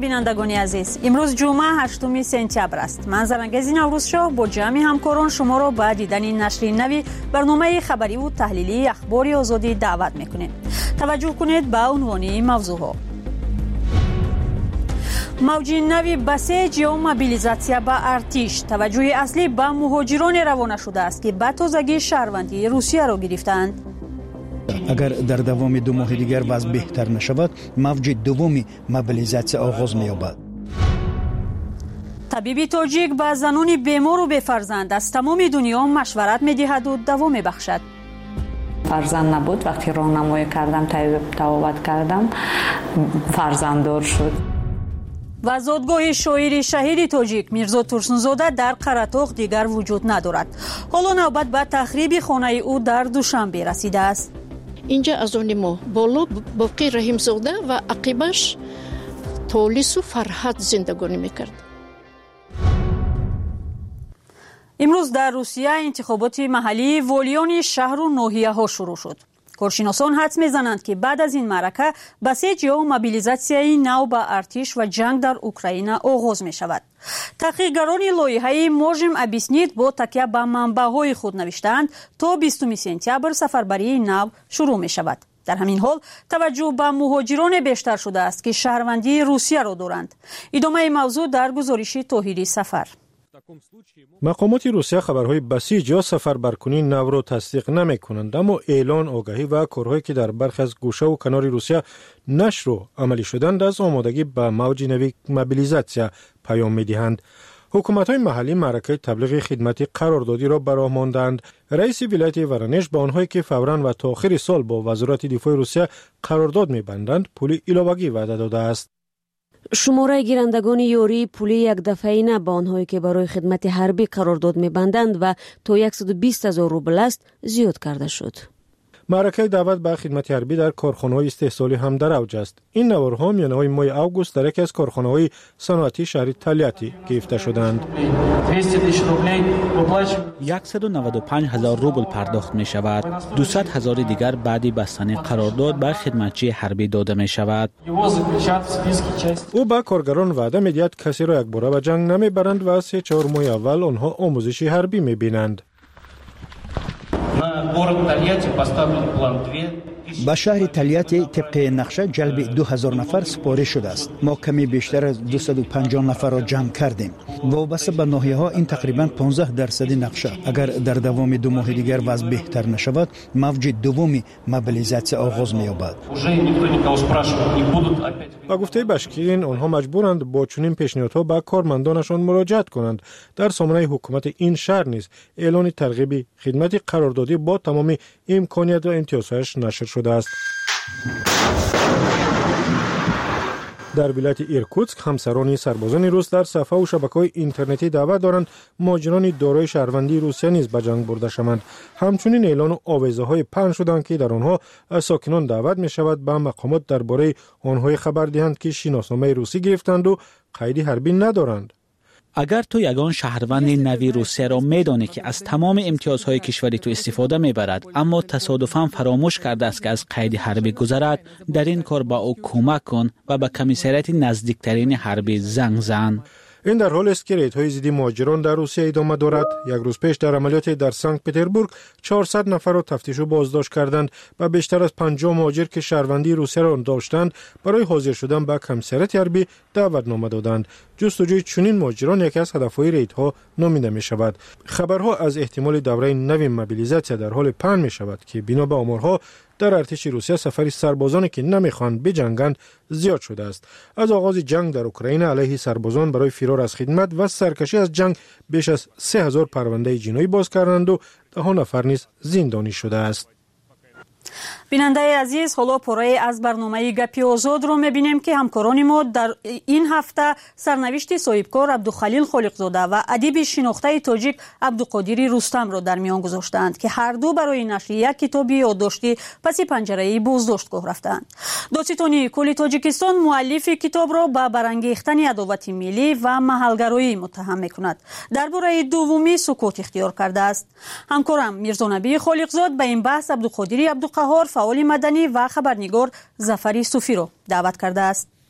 بینندگان عزیز، امروز جمعه 8 سپتامبر است. من زرنگزی نوروزشاه با جمع همکاران شما را به دیدن نشر نوی برنامه خبری و تحلیلی اخبار آزادی دعوت میکنیم. توجه کنید به عنوان موضوعها. موج نوی بسیج یا موبیلیزاسیا به ارتش. توجه اصلی به مهاجران روانه شده است که به تازگی شهروندی روسیه را گرفتند. اگر در دوام 2 ماه دیگر وضع بهتر نشود، موج دوم موبیلیزاسیا آغاز می‌یابد. طبیب تاجیک به زنان بیمار و بی‌فرزند از تمام دنیا مشورت می‌دهد و دوا می‌بخشد. فرزند نبود، وقتی راهنمایی کردم، تبابت کردم، فرزنددار شد. و زادگاه شاعر شهید تاجیک میرزا ترسنزاده در قره‌طوق دیگر وجود ندارد. حالا نوبت به تخریب خانه او در دوشنبه رسیده است. اینجا از آن ما بالا باقی رحیمزاده و عقیبش تولیس و فرحت زندگانی میکرد. امروز در روسیه انتخابات محلی والیان شهر و ناحیه ها شروع شد. کارشناسان حدس میزنند که بعد از این معرکه بسیج یا موبیلیزاسیای نو به ارتش و جنگ در اوکراین آغاز می شود. تحقیقگران لایحه موژم ابیسنیت با تکیه به منبع‌های خود نوشتند تا 20 سپتامبر سفربری نو شروع می شود. در همین حال توجه به مهاجران بیشتر شده است که شهروندی روسیه را دارند. ادامه موضوع در گزارش طاهری سفر. مقامات روسیه خبرهای بسیج یا سفربرکنی نو را تصدیق نمی کنند، اما اعلان آگاهی و کارهایی که در برخی از گوشه و کنار روسیه نشر و عملی شدند از آمادگی به موج نوی موبیلیزاسیا پیام می دهند. حکومت‌های محلی معرکه تبلیغ خدمتی قراردادی را به راه ماندند. رئیس ولایت ورانش به آنهایی که فوراً و تا آخر سال با وزارت دفاع روسیه قرارداد می‌بندند پول علاوه‌ای وعده داده است. شماره گیرندگان یوری پولی یک دفعینه به آنهایی که برای خدمت حربی قرارداد می‌بندند و تا 120,000 روبل است زیاد کرده شد. معرکه دعوت به خدمت حربی در کارخانه‌های استحصالی هم در اوج است. این نوارها میانه‌های ماه اوگوست در یکی از کارخانه‌های صنعتی شهر تالیاتی گرفته شدند. 195,000 روبل پرداخت می شود. 200,000 دیگر بعد بستن قرارداد بر خدمتچی حربی داده می شود. او به کارگران وعده می‌دهد کسی را یک باره به جنگ نمیبرند و 3-4 ماه اول آنها آموزش حربی می‌بینند. به شهر تالیاتی طبق نقشه جلب 2000 نفر سپارش شده است. ما کمی بیشتر از 250 نفر را جمع کردیم. وابسته به ناحیه ها این تقریبا 15% نقشه. اگر در دوام 2 ماه دیگر وضع بهتر نشود، موج دوم موبیلیزاسیا آغاز می‌یابد. با گفته بشکین آنها مجبورند با چنین پیشنهادها به کارمندانشان مراجعت کنند. در سامانه حکومت این شهر نیز اعلان ترغیب خدمت قراردادی با تمام امکانات و امتیازهایش نشر شده است. در ولایت ایرکوتسک همسران سربازان روس در صفحه و شبکه‌های اینترنتی دعوت دارند مهاجران دارای شهروندی روسیه نیز به جنگ برده شوند. همچنین اعلان و آویزه‌های پخش شدند که در آنها از ساکنان دعوت می شود به مقامات درباره آنها خبر دهند که شناسنامه روسی گرفتند و قید حربی ندارند. اگر تو یگان شهروند نوی روسیه را میدانی که از تمام امتیازهای کشوری تو استفاده میبرد، اما تصادفاً فراموش کرده است که از قید حربی گذرد، در این کار با او کمک کن و به کمیسریات نزدیکترین حربی زنگ زن. این در حال است که ریدهای ضد مهاجران در روسیه ادامه دارد. یک روز پیش در عملیات در سنت پتربورگ 400 نفر را تفتیش و بازداشت کردند و بیشتر از 50 مهاجر که شهروندی روسیه را داشتند برای حاضر شدن به کمیسریات حربی دعوتنامه دادند. جستجوی چنین مهاجران یکی از هدفهای ریدها نامیده می شود. خبرها از احتمال دوره نوی موبیلیزاسیا در حال پهن می شود که بنا به آمارها در ارتش روسیه سفری سربازانی که نمیخوان بجنگند زیاد شده است. از آغاز جنگ در اوکراین علیه سربازان برای فرار از خدمت و سرکشی از جنگ بیش از 3000 پرونده جنایی باز کردند و 10 نفر نیز زندانی شده است. بیننده عزیز، حالا پاره از برنامه گپی آزاد رو میبینیم که همکاران ما در این هفته سرنوشت صاحبکار عبدالخلیل خالقزاده و ادیب شناخته تاجیک عبدالقادر رستم را در میان گذاشتند که هر دو برای نشر یک کتاب یادداشتی پس پنجره بازداشتگاه رفتند. داستان کل تاجیکستان مؤلف کتاب را به برانگیختن عداوت ملی و محلگرایی متهم میکند. درباره دومی سکوت اختیار کرده است. همکارم میرزا نبی خالقزاد به این بحث عبدالقادر عبدالقهار فعال مدنی و خبرنگار ظفر صوفی را دعوت کرده است.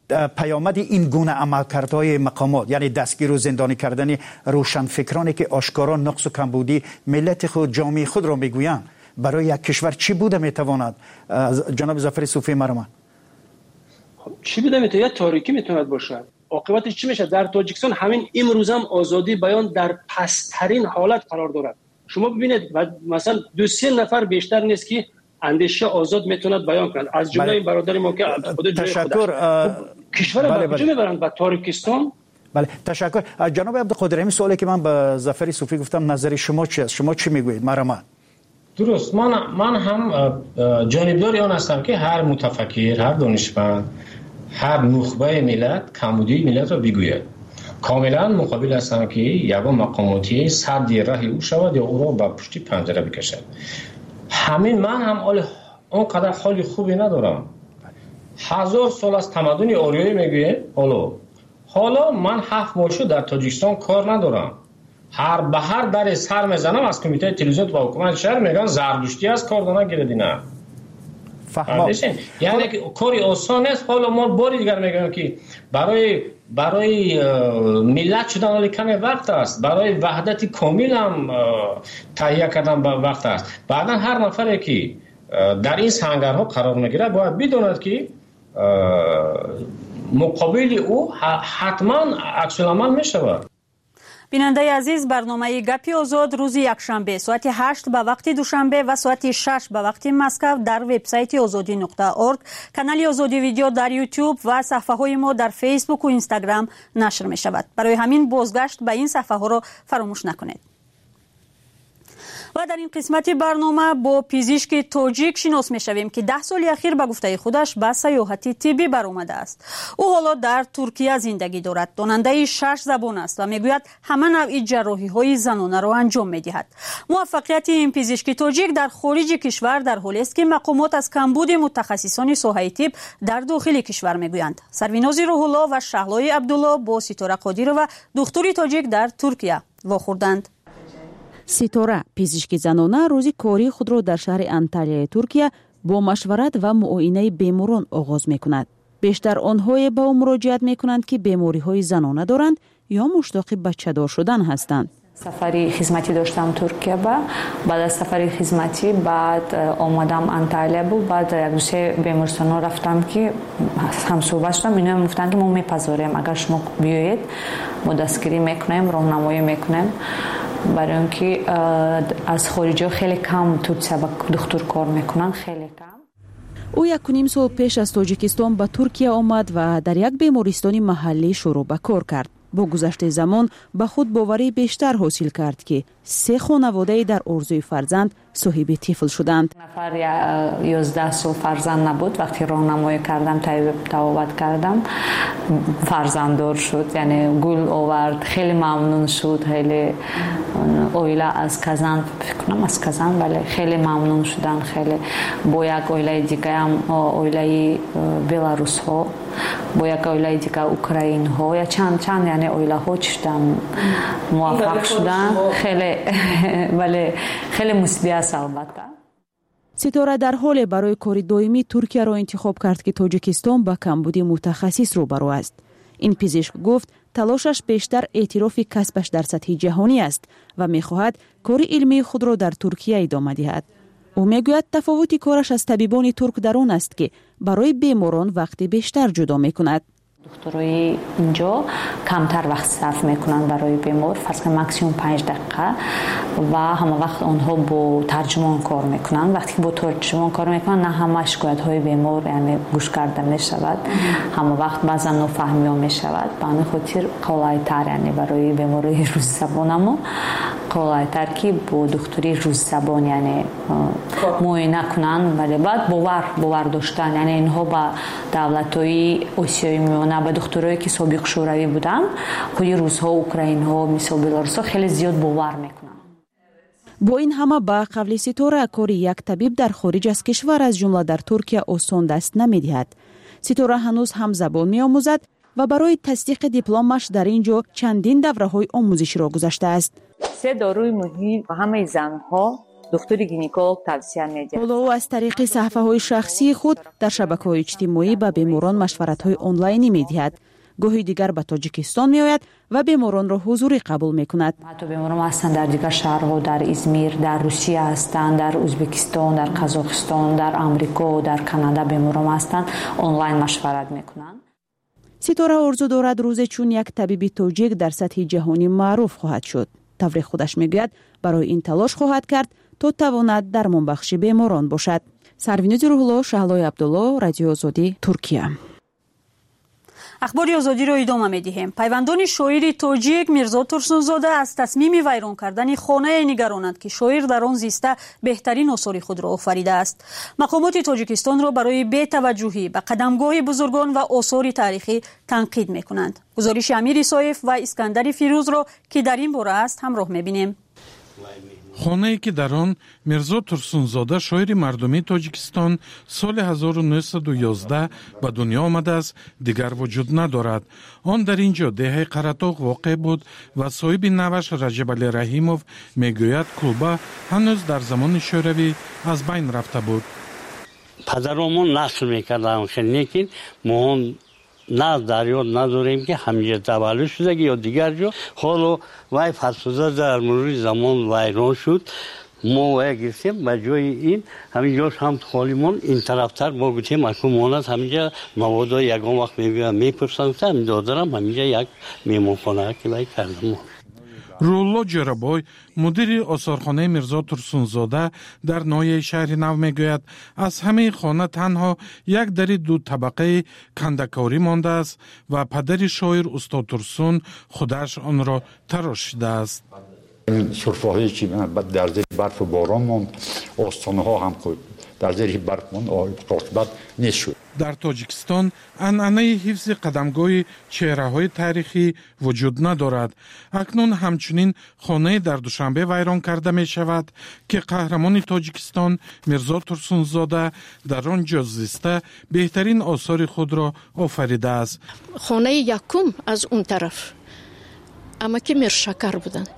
پیامد این گونه عملکردهای مقامات، یعنی دستگیر و زندانی کردن روشنفکرانی که آشکارا نقص و کمبودی ملت خود، جامعه خود را میگویند، برای یک کشور چی بوده میتواند؟ جناب ظفر صوفی مرحوم. چی بوده میتونه؟ یا تاریکی میتوند باشد. عاقبتش چی میشه؟ در تاجیکستان همین امروز هم آزادی بیان در پسترین حالت قرار دارد. شما ببینید مثلا 2-3 نفر بیشتر نیست که اندیشه آزاد میتوند بیان کنند، از جمله این برادر ما که خود تشکر. کشور کجا میبرند؟ به تاریکستان. بله تشکر. جناب عبدالقادر، این سوالی که من به ظفر صوفی گفتم نظر شما چی است؟ شما چی میگویید؟ مرحمت. درست، من هم جانبدار آن هستم که هر متفکر، هر دانشمند، هر نخبه ملت کمبودی ملت را بگوید. کاملا مقابل هستم که یگان مقاماتی سد راه او شود یا او را به پشت پنجره بکشد. همین من هم اونقدر حال خوبی ندارم. 1000 سال از تمدن آریایی میگوید. حالا من 7 ماه شد در تاجیکستان کار ندارم. به هر در سر میزنم از کمیته تلویزیون و حکومت شهر میگن زردشتی از کار نگیردی. نه یعنی کاری آسان است. حالا ما باری دیگر میگم که برای ملت شدن حالی کمی وقت است، برای وحدت کامل هم تهیه کردن وقت است. بعدا هر نفری که در این سنگرها قرار میگیره باید بداند که مقابل او حتما عکس العمل میشود. بیننده عزیز، برنامه گپی آزاد روز یکشنبه ساعت 8 به وقت دوشنبه و ساعت 6 به وقت مسکو در وبسایت azadi.org، کانال آزادی ویدیو در یوتیوب و صفحه های ما در فیسبوک و اینستاگرام نشر می شود. برای همین بازگشت به این صفحه ها را فراموش نکنید. و در این قسمت برنامه با پزشک تاجیک شناس میشویم که 10 سال اخیر به گفته خودش به سیاحت طبی برآمده است. او حالا در ترکیه زندگی دارد. داننده 6 زبان است و میگوید همه نوع جراحی های زنانه را انجام میدهد. موفقیت این پزشک تاجیک در خارج کشور در حالی است که مقامات از کمبود متخصصان ساحه طب در داخل کشور میگویند. سرویناز روح الله و شهلای عبدالله با ستاره قادری و دکتر تاجیک در ترکیه واخوردند. ستاره پزشک زنانه روزی کاری خود را در شهر انتالیای ترکیه با مشورت و معاینه بیماران آغاز می‌کند. بیشتر آنها به او مراجعت می‌کنند که بیماری‌های زنانه دارند یا مشتاق بچه‌دار شدن هستند. سفری خدمتی داشتم ترکیه. بعد از سفری خدمتی بعد آمدم انتالیا بود. بعد یک دوسه بیمارستان رفتم که هم صحبت شدم. اینا گفتن که ما میپذیریم اگر شما بیایید ما دستگیری میکنیم، راهنمایی میکنیم. برای اینکه از خارجی خیلی کم ترکیه با دکتر کار میکنن، خیلی کم. او 1.5 سال پیش از تاجیکستان به ترکیه آمد و در یک بیمارستان محلی شروع به کار کرد. با گذشت زمان به خود باوری بیشتر حاصل کرد که 3 خانواده در آرزوی فرزند صاحب طفل شدند. نفر 11 سال فرزند نبود. وقتی راهنمایی کردم، تبابت کردم، فرزنددار شد. یعنی گل آورد، خیلی ممنون شد. خیلی اویلا از کازان، فکر کنم از کازان، ولی خیلی ممنون شدن. خیلی با یک اویلای دیگه هم اویلای بلاروس ها، با یک اویلای دیگه اوکراین ها یا چند یعنی اویلا ها چشتن موفق شدن. خیلی ولی خیلی مثبت است. البته ستاره در حال برای کار دائمی ترکیه را انتخاب کرد که تاجیکستان با کمبود متخصص روبرو است. این پزشک گفت تلاشش بیشتر اعتراف کسبش در سطح جهانی است و می‌خواهد کار علمی خود را در ترکیه ادامه دهد. او میگوید تفاوت کارش از طبیبان ترک در آن است که برای بیماران وقت بیشتر جدا می‌کند. دکترای اینجا کمتر وقت صرف میکنن برای بیمار، فرض کن ماکسیمم 5 دقیقه و همه وقت آنها با ترجمان کار میکنن. وقتی با ترجمان کار میکنن نه همه شکایت های بیمار یعنی گوش کرده میشود، همه وقت بعضا نفهمی ها میشود. به همین خاطر قلایتر یعنی برای بیماری روز زبان اما قلایتر که با دکتری روز زبان یعنی معاینه کنن. ولی بعد باور داشتن یعنی اینها با دولت‌های آسیایی میونه، با دکترایی که سابق شوروی بودن، خود روس‌ها، اوکراین‌ها، مثل بلاروس‌ها خیلی زیاد باور میکنن. با این همه با قبل ستاره کاری یک طبیب در خارج از کشور از جمله در ترکیه آسان دست نمیدهد. ستاره هنوز هم زبان میآموزد و برای تصدیق دیپلمش در اینجا چندین دوره‌های آموزشی را گذشته است. 3 داروی مهم و همه زنها دکتر گینکولوگ توصیه می‌دهد. حالا او از طریق صفحه‌های شخصی خود در شبکه‌های اجتماعی به بیماران مشورت‌های آنلاینی می‌دهد. گاهی دیگر به تاجیکستان می‌آید و بیماران را حضوری قبول می‌کند. حتی بیماران هستند در دیگر شهرها، در ازمیر، در روسیه هستند، در ازبکستان، در قزاقستان، در آمریکا، در کانادا بیماران هستند، آنلاین مشورت می‌کنند. ستاره آرزو دارد روزی چون یک طبیب تاجیک در سطح جهانی معروف خواهد شد. تفریح خودش میگوید برای این تلاش خواهد کرد تا تواند درمان بخش بیماران باشد. سریناز روح‌الله، شهلای عبدالله، رادیو آزادی، ترکیه. اخبار آزادی را ادامه می‌دهیم. پیوندان شاعر تاجیک میرزا ترسونزاده از تصمیم ویران کردن خانه نگرانند که شاعر در آن زیسته بهترین آثار خود را آفریده است. مقامات تاجیکستان را برای بی‌توجهی به قدمگاه بزرگان و آثار تاریخی تنقید می‌کنند. گزارش امیر سایف و اسکندر فیروز را که در این باره است همراه می‌بینیم. خانه‌ای که در آن میرزا ترسونزاده شاعر مردمی تاجیکستان سال 1911 به دنیا آمده است دیگر وجود ندارد. آن در اینجا دهه قرطاق واقع بود و صاحب نوش رجب علی رحیموف میگوید کلبه هنوز در زمان شوروی از بین رفته بود. پدرمون نقل میکردن لیکن ما نه در یاد نداریم که همینجا تولد شده یا دیگر جا. حالا وای فرسوده در مرور زمان ویران شد، ما وای گرفتیم به جای این همینجا هم خالیمون این طرفتر ما گفتیم مکمونت همینجا مواد یکان وقت میپرسن همین دادرم همینجا یک میمونخانه که وای کردم. رولو جرابای مدیر آثارخانه میرزا ترسونزاده در ناحیه شهر نو میگوید از همه خانه تنها یک در دو طبقه کندکاری مانده است و پدر شاعر استاد ترسون خودش آن را تراشیده است. این سرفه هایی که در زیر برف و باران ماند، آستانه ها هم در زیر برف ماند، قاطبت نیست شد. در تاجیکستان عنعنه حفظ قدمگاه چهره‌های تاریخی وجود ندارد. اکنون همچنین خانه در دوشنبه ویران کرده می شود که قهرمان تاجیکستان میرزا ترسونزاده در آنجا زیسته بهترین آثار خود را آفریده است. خانه یکم از اون طرف اما که میرشکر بودند.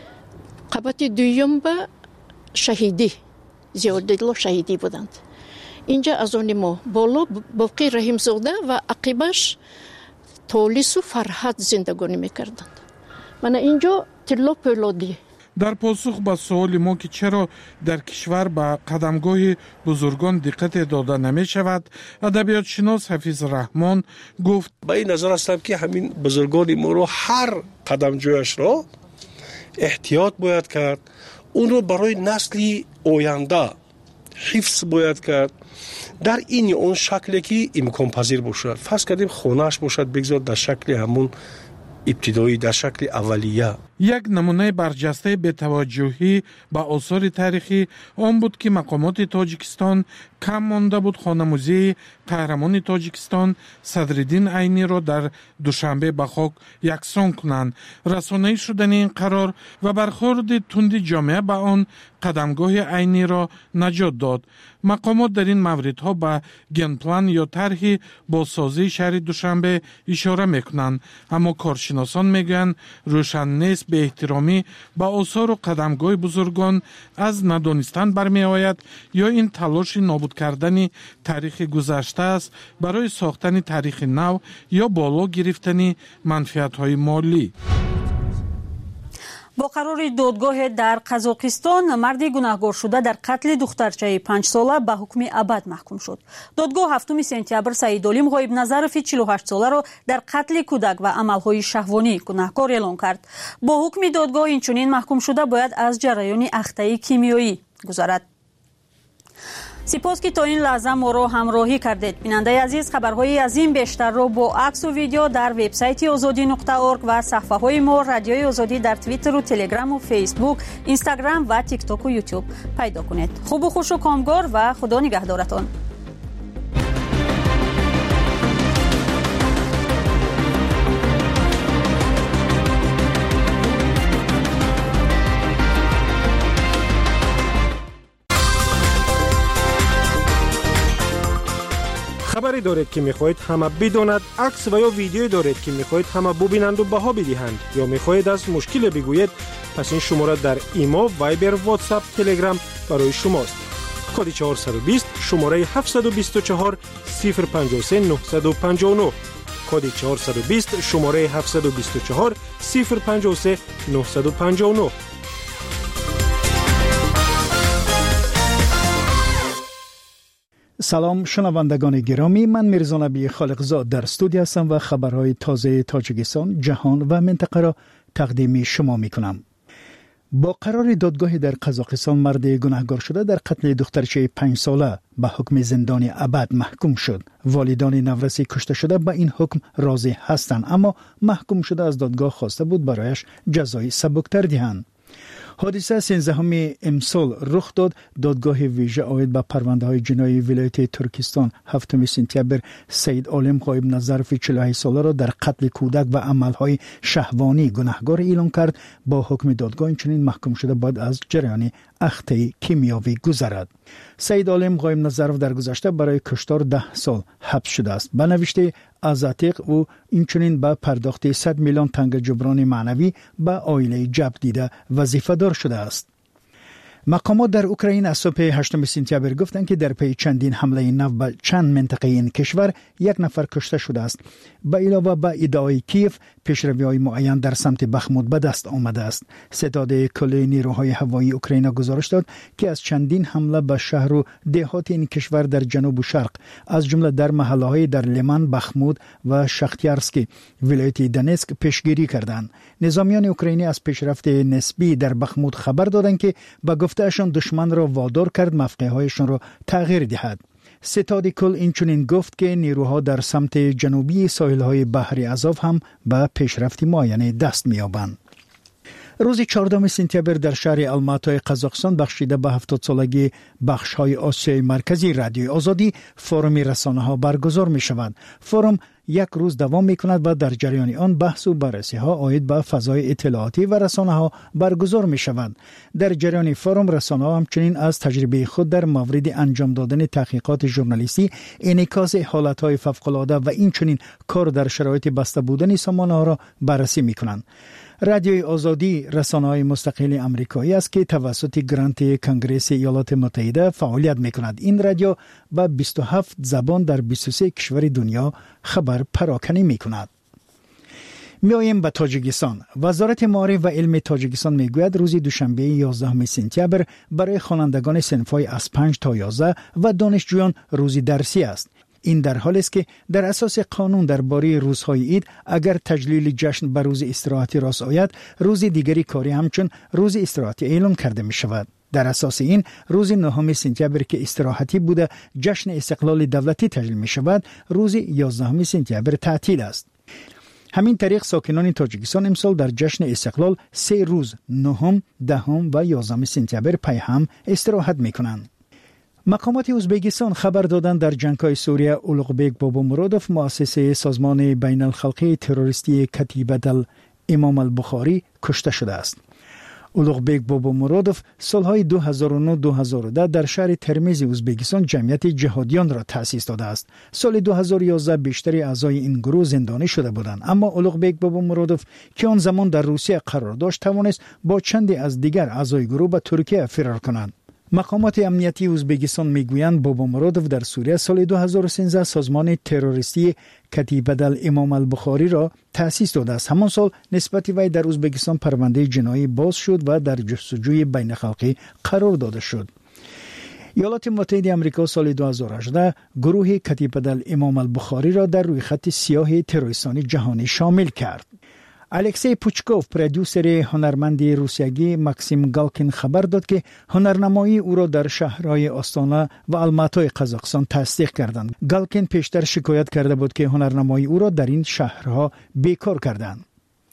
قبط دویم به شهیدی زیاددلو شهیدی بودند. اینجا از آن ما بالا باقی رحیمزاده و عقیبش تولیس و فرهاد زندگانی میکردند. من اینجا تلا پولادی. در پاسخ به سوال ما که چرا در کشور به قدمگاه بزرگان دقت داده نمی شود، ادبیات شناس حفیظ رحمان گفت به این نظر هستم که همین بزرگان ما رو هر قدمجویش را احتیاط باید کرد، اون رو برای نسلی آینده حفظ باید کرد در این اون شکلی که امکان پذیر باشد. فرض کردیم خونه‌اش باشد بگذار در شکل همون ابتدایی، در شکل اولیه. یک نمونه برجسته بی‌توجهی به آثار تاریخی آن بود که مقامات تاجیکستان کم مانده بود خانموزی قهرمان تاجیکستان صدرالدین عینی را در دوشنبه به خاک یکسان کنند. رسانه‌ای شدن این قرار و برخورد تند جامعه به آن قدمگاه عینی را نجات داد. مقامات در این موردها به گنپلان یا طرح بازسازی شهر دوشنبه اشاره میکنند، اما کارشناسان میگویند روشن نیست به احترامی به آثار و قدمگاه بزرگان از ندانستن برمی آید یا این تلاش نابود کردن تاریخ گذشته است برای ساختن تاریخ نو یا بالا گرفتن منفعت‌های مالی. با قرار دادگاه در قزاقستان مردی گناهکار شده در قتل دخترچه 5 ساله به حکم ابد محکوم شد. دادگاه 7 سپتامبر سعیدعلیم غایب نظرفی 48 ساله را در قتل کودک و عملهای شهوانی گناهکار اعلام کرد. با حکم دادگاه اینچنین محکوم شده باید از جریان اخته کیمیایی گذرد. سپاس که تا این لحظه ما را همراهی کردید. بیننده عزیز، خبرهای از این بیشتر را با عکس و ویدیو در وبسایت azadi.org و صفحه های ما رادیوی آزادی در توییتر و تلگرام و فیسبوک، اینستاگرام و تیک تاک و یوتیوب پیدا کنید. خوب و خوش و کامگار و خدا نگهدارتان. خبر خبری دارید که می‌خواهید همه بداند، عکس و یا ویدیویی دارید که می‌خواهید همه ببینند و بها بدهند یا می‌خواهید از مشکل بگویید، پس این شماره در ایما، وایبر، واتساپ، تلگرام برای شماست. کد 420 شماره 724 053 959. کد 420 شماره 724 053 959. سلام شنوندگان گرامی، من میرزا نبی خالقزاد در استودیو هستم و خبرهای تازه تاجیکستان، جهان و منطقه را تقدیم شما میکنم. با قرار دادگاه در قزاقستان مرد گناهکار شده در قتل دخترچه 5 ساله به حکم زندان ابد محکوم شد. والدان نورسی کشته شده به این حکم راضی هستند، اما محکوم شده از دادگاه خواسته بود برایش جزای سبکتر دهند. حادثه 13 امسال رخ داد. دادگاه ویژه عاید به پرونده‌های جنایی ولایت ترکستان 7 سپتامبر سید عالم غایب نظرف 48 ساله را در قتل کودک و عملهای شهوانی گناهکار اعلام کرد. با حکم دادگاه چنین محکوم شده بعد از جریان اخته کیمیاوی گذرد. سید عالم غایب نظرف در گذشته برای کشتار 10 سال حبس شده است. به نوشته از عتیق او اینچنین به پرداخت 100 میلیون تنگ جبران معنوی به عائله جبر دیده وظیفه دار شده است. مقامات در اوکراین از صبح 8 سپتامبر گفتند که در پی چندین حمله نو به چند منطقه این کشور یک نفر کشته شده است. به علاوه به ادعای کیف پیشروی‌های معین در سمت بخمود به دست آمده است. ستاد کل نیروهای هوایی اوکراین گزارش داد که از چندین حمله به شهر و دهات این کشور در جنوب و شرق، از جمله در محله‌های در لیمان، بخمود و شختیارسک ولایت دونتسک پیشگیری کردند. نظامیان اوکراینی از پیشرفت نسبی در بخمود خبر دادند که به گفتهشان دشمن را وادار کرد موقعیتشان را تغییر دهد. ستاد کل اینچنین گفت که نیروها در سمت جنوبی ساحل‌های بحر ازاو هم به پیشرفت معین دست می‌یابند. روز 14 سپتامبر در شهر الماتای قزاقستان بخشیده به 70 سالگی بخش‌های آسیای مرکزی رادیوی آزادی فورم رسانه‌ها برگزار می‌شود. فورم یک روز دوام می‌کند و در جریان آن بحث و بررسی‌ها عاید به فضای اطلاعاتی و رسانه‌ها برگزار می‌شوند. در جریان فورم رسانه‌ها همچنین از تجربه خود در مورد انجام دادن تحقیقات ژورنالیستی، انعکاس حالت‌های فوق‌العاده و اینچنین کار در شرایط بسته بودن سامانه‌ها را بررسی می‌کنند. رادیوی آزادی رسانه‌های مستقل آمریکایی است که توسط گرانت کنگره ایالات متحده فعالیت می‌کند. این رادیو با 27 زبان در 23 کشور دنیا خبر پراکنی می‌کند. میایم به تاجیکستان. وزارت معارف و علم تاجیکستان میگوید روز دوشنبه 11 سپتامبر برای خوانندگان صنف‌های از 5 تا 11 و دانشجویان روز درسی است. این در حالی است که در اساس قانون درباره روزهای عید اگر تجلیل جشن به روز استراحتی راست آید، روز دیگری کاری همچون روز استراحتی اعلام کرده می شود. در اساس این روز 9 سپتامبر که استراحتی بوده جشن استقلال دولتی تجلیل می شود، روز 11 سپتامبر تعطیل است. همین طریق ساکنان تاجیکستان امسال در جشن استقلال 3 روز 9، 10 و 11 سپتامبر پی هم استراحت می کنند. مقامات ازبکستان خبر دادند در جنگ‌های سوریه اولغبک بابامرودوف مؤسس سازمان بین الخلقی تروریستی کتیبه الامام البخاری کشته شده است. اولغبک بابامرودوف سالهای 2009-2010 در شهر ترمیز ازبکستان جمعیت جهادیان را تأسیس داده است. سال 2011 بیشتر اعضای این گروه زندانی شده بودند، اما اولغبک بابامرودوف که آن زمان در روسیه قرار داشت توانست با چندی از دیگر اعضای گروه به ترکیه فرار کنند. مقامات امنیتی ازبکستان میگویند بابامرودوف در سوریه سال 2013 سازمان تروریستی کتیبه الامام البخاری را تأسیس داده است. همان سال نسبت وی در ازبکستان پرونده جنایی باز شد و در جستجوی بین‌الخلقی قرار داده شد. ایالات متحده آمریکا سال 2018 گروه کتیبه الامام البخاری را در روی خط سیاه تروریستی جهانی شامل کرد. الکسی پوچکوف پرودوسر هنرمند روسیایی ماکسیم گالکین خبر داد که هنرنمایی او را در شهرهای آستانا و الماتای قزاقستان تصدیق کردند. گالکین پیشتر شکایت کرده بود که هنرنمایی او را در این شهرها بیکار کردند.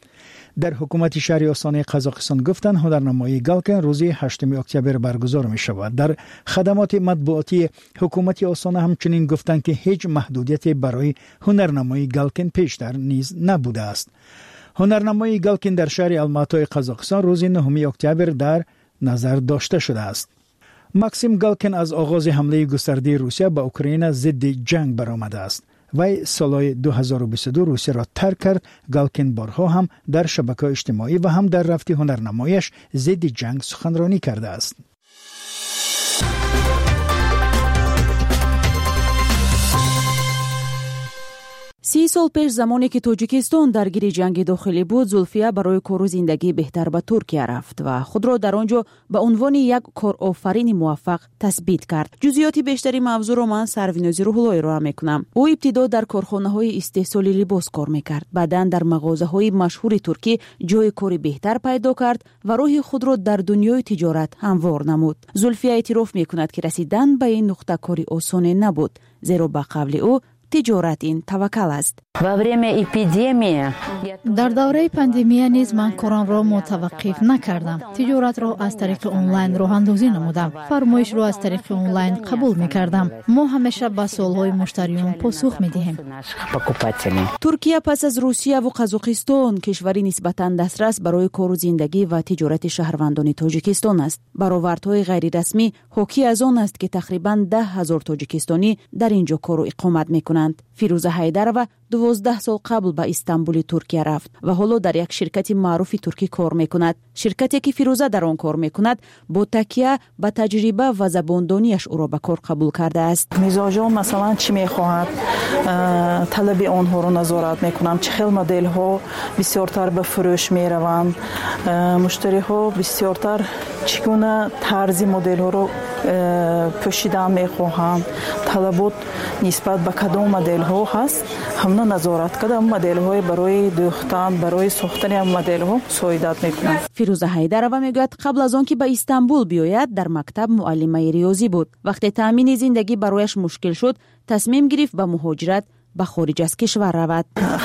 در حکومت شهر آستانه قزاقستان گفتند هنرنمایی گالکین روز 8 اکتبر برگزار می شود. در خدمات مطبوعاتی حکومت آستانه همچنین گفتند که هیچ محدودیتی برای هنرنمایی گالکین پیشتر نیز نبوده است. هنرنمایی گالکین در شهر الماتای قزاقستان روز 9 اکتبر در نظر داشته شده است. ماکسیم گالکین از آغاز حمله گسترده روسیه به اوکراین ضد جنگ برآمده است. وی سال 2022 روسیه را ترک کرد. گالکین بارها هم در شبکه‌های اجتماعی و هم در رفت هنرنمایش ضد جنگ سخنرانی کرده است. 30 سال پیش زمانی که تاجیکستان درگیر جنگ داخلی بود، زولفیه برای کار زندگی بهتر به ترکیه رفت و خود را در آنجا به عنوان یک کارآفرین موفق تثبیت کرد. جزئیات بیشتری موضوع را من سروینازی روح‌الله ارائه می‌کنم. او ابتدا در کارخانه‌های استحصال لباس کار می‌کرد، بعداً در مغازه‌های مشهور ترکی جای کاری بهتر پیدا کرد و راه خود را در دنیای تجارت هموار نمود. زولفیه اعتراف می‌کند که رسیدن به این نقطه کاری آسان نبود، زیرا به قول او تجارت این توکل است. در دوره پاندемیا نیز من کارم را متوقف نکردم. تجارت را از طریق آنلاین راه اندازی نمودم. فرمایش را از طریق آنلاین قبول می‌کردم. ما همیشه به سوال‌های مشتریان پاسخ می‌دهیم. ترکیه پس از روسیه و قزاقستان کشوری نسبتاً دسترس برای کار و زندگی و تجارت شهروندان تاجیکستان است. برآوردهای غیر رسمی حاکی از آن است که تقریباً 10,000 تاجیکستانی در اینجا کار و اقامت می‌کنند. فیروزه حیدرова 12 سال قبل به استانبول ترکیه رفت و حالا در یک شرکت معروف ترکی کار میکند. شرکتی که فیروزه در آن کار میکند با تکیه به تجربه و زباندانیش او را به کار قبول کرده است. مزاجم مثلا چی میخواهد، طلب آنها را نظارت میکنم، چه خیلی مدل ها بسیارتر به فروش میروند، مشتری ها بسیارتر چگونه طرز مدل ها را پوشیدن میخواهند، طلبات نسبت به کدام مدل ها هست همنا نظارت کردم. مدل های برای دوختن، برای ساختن مدل ها سعادت میکنم. فیروزه حیدرова میگوید قبل از آن که به استانبول بیاید در مکتب معلمه ریاضی بود. وقتی تامین زندگی برایش مشکل شد تصمیم گرفت به مهاجرت به خارج از کشور رود.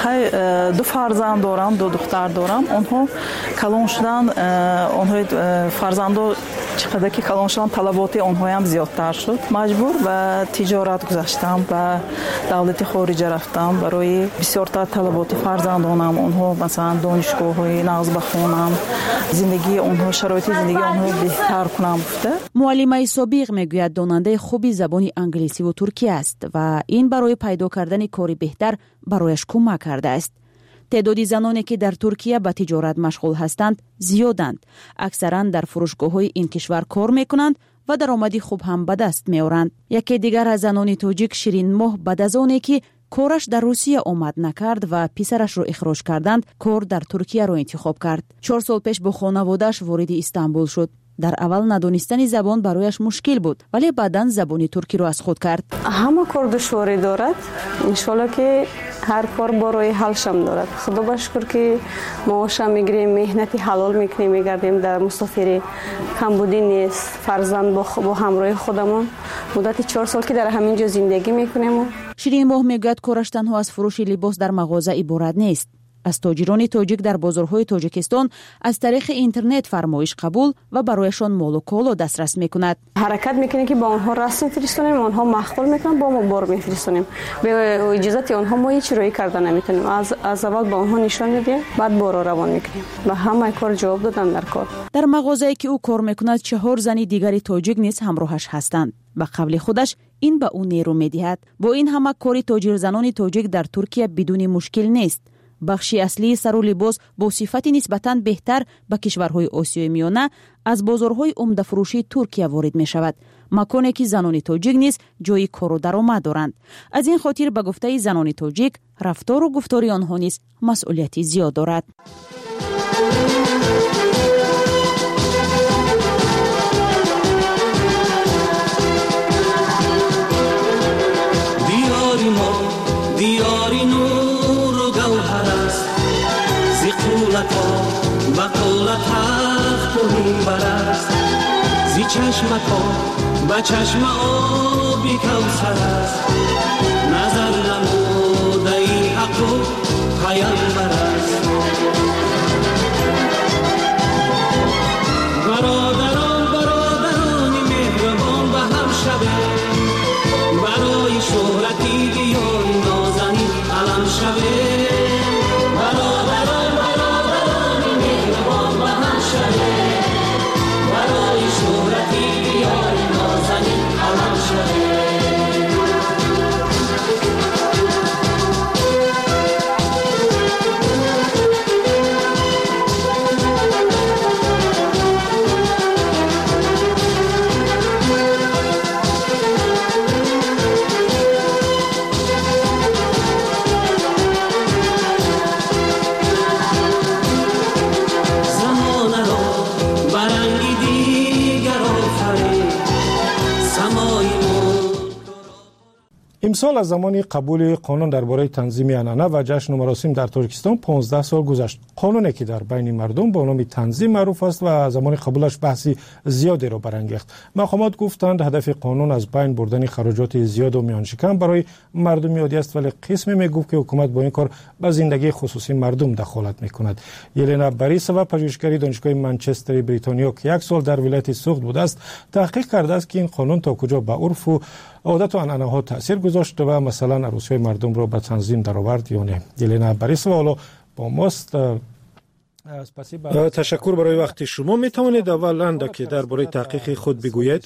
دو فرزند دارم، دو دختر دارم. آنها کلان شدن، آنها فرزندا چقدر که کلان شدن طلبات آنها هم زیادتر شد. مجبور به تجارت گذاشتم، به دولت خارج رفتم برای بسیارتر طلبات فرزندانم. آنها مثلا دانشگاه‌های نقض بخونم، زندگی آنها، شرایط زندگی آنها بهتر کنم گفته. معلمه سابق میگوید داننده خوبی زبان انگلیسی و ترکی است و این برای پیدا کردن کاری بهتر برایش کمک کرده است. تعداد زنانی که در ترکیه به تجارت مشغول هستند زیادند. اکثرا در فروشگاه‌های این کشور کار میکنند و درآمدی خوب هم به دست میآورند. یکی دیگر از زنان تاجیک شیرین ماه بعد از آنی که کارش در روسیه آمد نکرد و پسرش را اخراج کردند، کار در ترکیه را انتخاب کرد. 4 سال پیش با خانواده‌اش وارد استانبول شد. در اول ندانستن زبان برایش مشکل بود، ولی بعداً زبان ترکی را از خود کرد. همه کار دشواری دارد، انشالله که هر کار برای حلشم دارد. خدا با شکر که معاشم میگیریم، مهنتی حلال میکنیم، میگردیم در مسافری کمبودی نیست. فرزند با همراه خودمون مدت 4 سال که در همینجا زندگی میکنیم. شیرین ماه میگوید کارش تنها از فروش لباس در مغازه عبارت نیست. از تاجران تاجیک در بازارهای تاجیکستان از طریق اینترنت فرمایش قبول و برایشان مال و کالا دسترس میکند. حرکت میکنیم که با آنها رسم میفرستونیم، آنها مخول میکنن، با ما بار میفرستونیم. به اجازه آنها ما هیچ رایی کردن نمیتونیم. از اول با آنها نشان میدیم، بعد بار روان میکنیم و همه کار جواب دادن در کار. در مغازه‌ای که او کار میکند 4 زن دیگری تاجیک نیز همراهش هستند. به قول خودش این به او نیرو میدهد. با این همه کاری تاجر زنان تاجیک در ترکیه بدون مشکل نیست. بخشی اصلی سر و لباس با صفتی نسبتاً بهتر به کشورهای آسیای میانه از بازارهای عمده فروشی ترکیه وارد می شود. مکانی که زنان تاجیک نیز جای کار و درآمد دارند. از این خاطر به گفته زنان تاجیک رفتار و گفتار آنها نیز مسئولیتی زیاد دارد. با چشم آبی کوثر است، نظر نموده این حق و پیامبر است. برادران مهربان به هم شبه، برای شهرتی بیار نازنین علم شبه. برادران مهربان به هم شبه، برای شهرتی بیار امسال از زمان قبول قانون درباره تنظیم عنعنه و جشن و مراسم در تاجیکستان 15 سال گذشت. قانونی که در بین مردم با نام تنظیم معروف است و زمان قبولش بحثی زیادی را برانگیخت. مقامات گفتند هدف قانون از بین بردن خراجات زیاد و میان شکم برای مردم عادی است، ولی قسمی میگفت که حکومت با این کار به زندگی خصوصی مردم دخالت میکند. یلنا باریسووا پژوهشگر دانشگاه منچستر بریتانیا که 1 سال در ولایت سوخت بوده است، تحقیق کرده است که این قانون تا کجا به عرف و عادت و عنعنه ها تاثیر گذاشت و مثلا عروسی مردم را به تنظیم درآورد یا نه. یلنا باریسووا حالا با ماست. تشکر برای وقت شما. می توانید اول که درباره تحقیق خود بگویید؟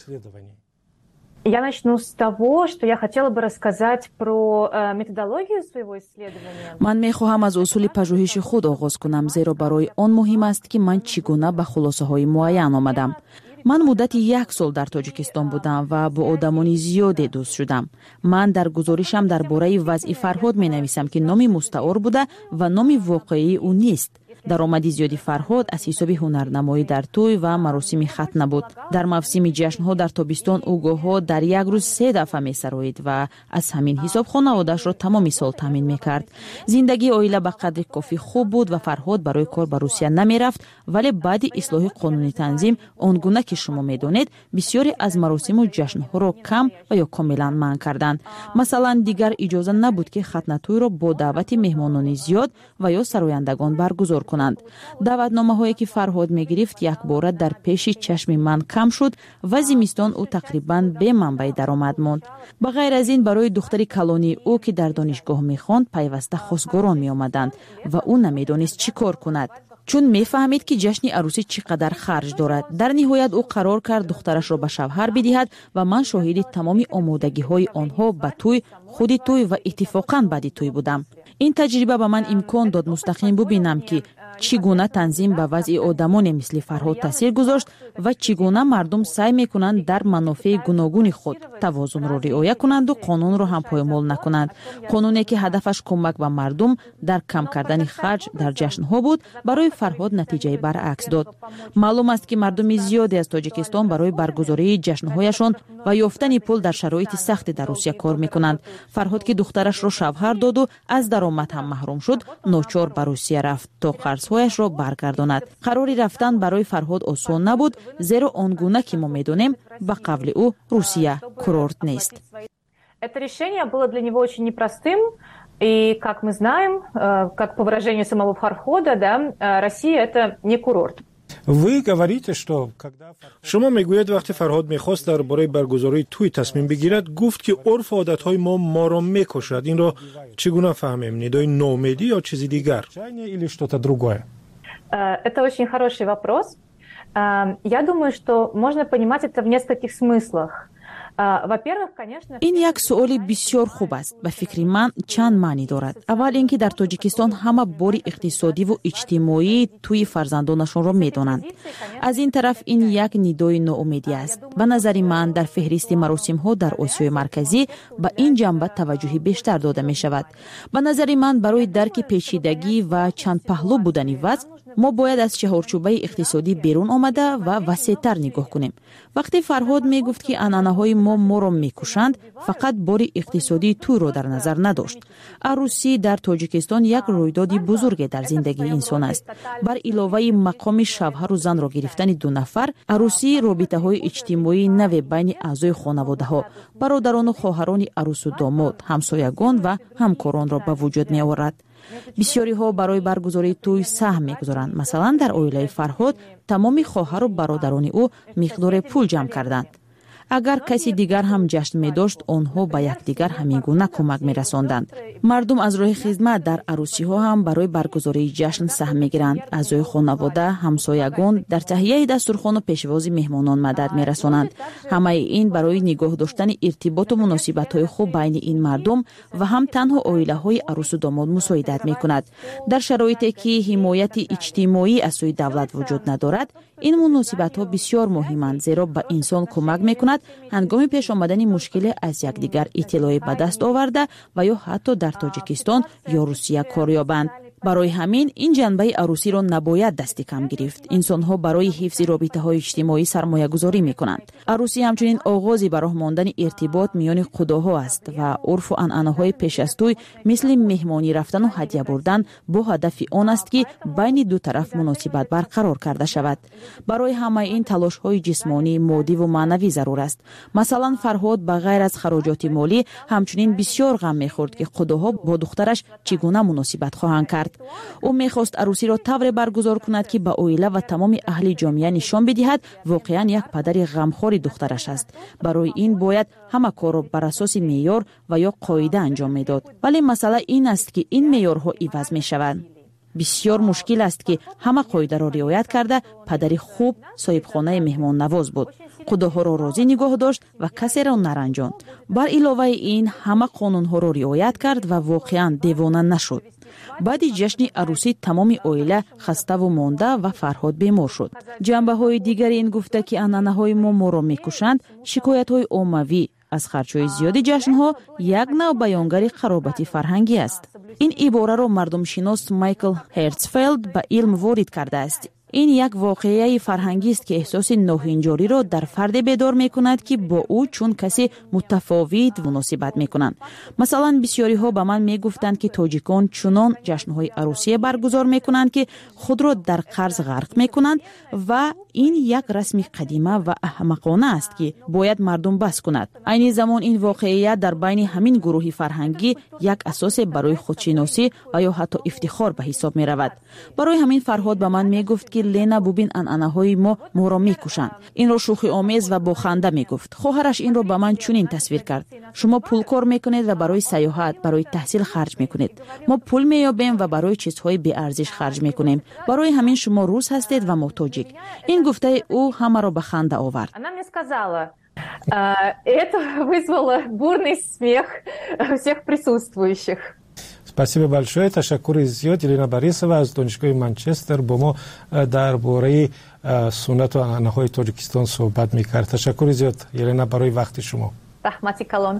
Я начну с того, что я хотела бы рассказать про методологию своего исследования. من می‌خواهم از اصول پژوهش خود آغاز کنم، زیرا برای آن مهم است که من چگونه به خلاصه‌های معین آمدم. من مدت 1 سال در تاجیکستان بودم و با آدمان زیادی دوست شدم. من در گزارشم درباره وضع فرهاد می‌نویسم که نام مستعار بوده و نام واقعی او نیست. درآمد زیادی فرهاد از حساب هنرنمایی در توی و مراسم ختنه بود. در موسم جشن‌ها در تابستان او گاه‌ها در یک روز 3 دفعه می‌سراید و از همین حساب خانواده‌اش را تمام سال تامین می‌کرد. زندگی عائله به قدر کافی خوب بود و فرهاد برای کار به روسیه نمی‌رفت، ولی بعد اصلاح قانونی تنظیم آنگونه که شما می‌دانید بسیاری از مراسم و جشن‌ها را کم و یا کاملا منع کردند. مثلا دیگر اجازه نبود که ختنه توی را با دعوت مهمانان زیاد و یا سرایندگان برگزار کنند. دعوتنامه‌هایی که فرهاد می‌گرفت یک بار در پیش چشم من کم شد و زمستان او تقریباً به منبع درآمد ماند. به غیر از این برای دختر کلانی او که در دانشگاه می‌خواند پیوسته خواستگاران می‌آمدند و او نمی‌دانست چی کار کند، چون می‌فهمید که جشن عروسی چقدر خرج دارد. در نهایت او قرار کرد دخترش را به شوهر بدهد و من شاهد تمام آمادگی‌های آنها به توی، خود توی و اتفاقاً بعد توی بودم. این تجربه به من امکان داد مستقیم ببینم که چگونه تنظیم به وضع آدمان مثل فرهاد تاثیر گذاشت و چگونه مردم سعی میکنند در منافع گوناگون خود توازن را رعایت کنند و قانون را هم پایمال نکنند. قانونی که هدفش کمک به مردم در کم کردن خرج در جشن‌ها بود، برای فرهاد نتیجه برعکس داد. معلوم است که مردم زیادی از تاجیکستان برای برگزاری جشن‌هایشان و یافتن پول در شرایط سخت در روسیه کار میکنند. فرهاد که دخترش را شوهر داد و از درآمد هم محروم شد، ناچار به روسیه رفت تا قرض‌هایش را برگرداند. قراری رفتن برای فرهاد آسان نبود، زیرا آنگونه که ما می‌دانیم به قول او روسیه کورورت نیست. Это решение было для него очень непростым, и как мы знаем, как по выражению самого Фархода, да, Россия это не курорт. شما میگوید وقتی فرهاد میخواست درباره برگزاری توی تصمیم بگیرد، گفت که عرف و عادتهای ما را میکشد. این را چگونه فهمیم؟ ندای نومیدی یا چیزی دیگر؟ Это очень хороший вопрос. Я думаю, что можно понимать это в нескольких смыслах. این یک سؤال بسیار خوب است. به فکر من چند معنی دارد. اول اینکه در تاجیکستان همه بار اقتصادی و اجتماعی توی فرزندانشان را میدانند. از این طرف این یک ندای ناامیدی است. به نظر من در فهرست مراسم ها در آسیای مرکزی به این جنبه توجه بیشتر داده می شود. به نظر من برای درک پیچیدگی و چند پهلو بودن وضع ما باید از چهارچوبه اقتصادی بیرون آمده و وسیع‌تر نگاه کنیم. وقتی فرهاد می گفت که عنعنه‌های ما را میکشند، فقط بار اقتصادی تو را در نظر نداشت. عروسی در تاجیکستان یک رویداد بزرگ در زندگی انسان است. بر علاوه مقام شوهر و زن را گرفتن 2 نفر، عروسی رابطه‌های اجتماعی نو بین اعضای خانواده‌ها، برادران و خواهران عروس و داماد، همسایگان و همکاران را به وجود می آورد. بسیاری ها برای برگزاری توی سهم می‌گذارند. مثلا در عائله فرهاد تمام خواهر و برادران او مقدار پول جمع کردند. اگر کسی دیگر هم جشن می داشت، آنها به یکدیگر همینگونه کمک می رساندند. مردم از راه خدمت در عروسی ها هم برای برگزاری جشن سهم می گیرند. اعضای خانواده، همسایگان در تهیه دسترخوان و پیشواز مهمانان مدد می رسانند. همه این برای نگاه داشتن ارتباط و مناسبت های خوب بین این مردم و هم تنها عائله های عروس و داماد مساعدت می کند. در شرایطی که حمایت اجتماعی از سوی دولت وجود ندارد، این مناسبت ها بسیار مهمند، زیرا به انسان کمک می کند هنگام پیش آمدن مشکل از یکدیگر اطلاع به دست آورده و یا حتی در تاجیکستان یا روسیه کار یابند. барои ҳамин ин ҷанбаи арусиро набояд дасти кам гирифт. Инсонҳо барои ҳифзи робитаҳои иҷтимоӣ сармоягузорӣ мекунанд. арусӣ ҳамчунин оғози ба роҳ мондани иртибот миёни худоҳо аст ва урфу анъанаҳои пеш аз тӯй мисли меҳмонӣ рафтану ҳадя бурдан бо ҳадафи он аст ки байни ду тараф муносибат барқарор карда шавад. барои ҳамаи ин талошҳои ҷисмонӣ, моддиву маънавӣ зарур аст. масалан, Фарҳод ба ғайр аз хароҷоти молӣ ҳамчунин бисёр ғам мехӯрд ки худоҳо бо духтараш чӣ гуна муносибат хоҳанд кард. ӯ мехост арусиро тавре баргузор кунад ки ба оила ва тамоми аҳли ҷомеа нишон бидиҳад воқеан як падари ғамхори духтараш аст. барои ин бояд ҳама корро бар асоси меъёр ва ё қоида анҷом медод. вале масъала ин аст ки ин меъёрҳо иваз мешаванд. бисёр мушкил аст ки ҳама қоидаро риоят карда падари хуб соҳибхонаи меҳмоннавоз буд. худоҳоро розӣ нигоҳ дошт ва касеро наранҷонд. бар иловаи ин ҳама қонунҳоро риоят кард ва воқеан девона нашуд. баъди ҷашни арусӣ тамоми оила хаставу монда ва Фарҳод бемор шуд. ҷанбаҳои дигари ин гуфта ки анъанаҳои моро мекушанд, шикоятҳои оммавӣ аз харчҳои зиёди ҷашнҳо як нав баёнгари қаробати фарҳангӣ аст. ин ибораро мардумшинос Майкл Херцфелд ба илм ворид кардааст. ин як воқеаи фарҳангист ки эҳсоси ноҳинҷориро дар фарде бедор мекунад ки бо ӯ чун каси мутафовит муносибат мекунанд. масалан, бисёриҳо ба ман мегуфтанд ки тоҷикон чунон ҷашнҳои арусие баргузор мекунанд ки худро дар қарз ғарқ мекунанд ва ин як расми қадима ва аҳмақона аст ки бояд мардум бас кунад. айни замон ин воқеия дар байни ҳамин гурӯҳи фарҳангӣ як асосе барои худшиносӣ ва ё ҳатто ифтихор ба ҳисоб меравад. барои ҳамин Фарҳод ба ман мегуфт ки Лена, бубин анъанаҳои моро мекушанд. инро шӯхӣ омез ва бо ханда мегуфт. хоҳараш инро ба ман чунин тасвир кард: шумо пулкор мекунед ва барои саёҳат, барои таҳсил харҷ мекунед. мо пул меёбем ва барои чизҳои беарзиш харҷ мекунем. барои ҳамин шумо рус ҳастед ва мо тоҷик. ин гуфтаи ӯ ҳамаро ба ханда овард. Она мне сказала, это вызвало бурный смех всех присутствующих. Спасибо большое. Ташаккур зиёд. Елена Борисова аз донишгоҳи Манчестер бо мо дар бораи суннату анъанаҳои Тоҷикистон суҳбат мекард. Ташаккур зиёд, Елена, барои вақти шумо. Рахмати калон.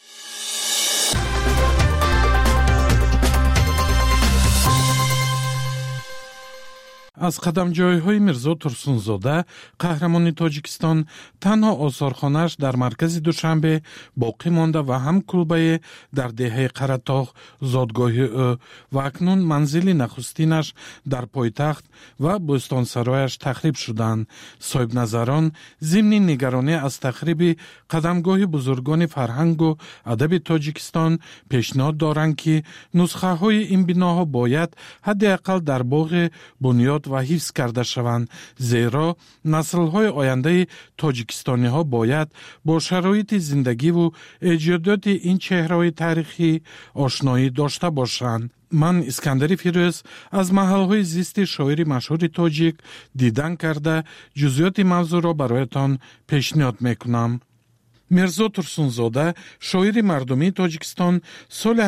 аз қадамҷойҳои Мирзо Турсунзода, қаҳрамони Тоҷикистон, танҳо осорхонааш дар маркази Душанбе боқӣ монда ва ҳам кулбае дар деҳаи Қаратоғ зодгоҳи ӯ ва акнун манзили нахустинаш дар пойтахт ва бӯстонсарояш тахриб шуданд. соҳибназарон зимни нигаронӣ аз тахриби қадамгоҳи бузургони фарҳангу адаби Тоҷикистон пешниҳод доранд, ки нусхаҳои ин биноҳо бояд ҳадди ақал дар боғи бунёд ва ҳифз карда шаванд, зеро наслҳои ояндаи тоҷикистониҳо бояд бо шароити зиндагиву эҷодиёти ин чеҳраҳои таърихӣ ошноӣ дошта бошанд. ман Искандари Фирӯз аз маҳалҳои зисти шоири машҳури тоҷик дидан карда ҷузъиёти мавзӯъро бароятон пешниҳод мекунам. Мирзо Турсунзода, шоири мардумии Тоҷикистон, соли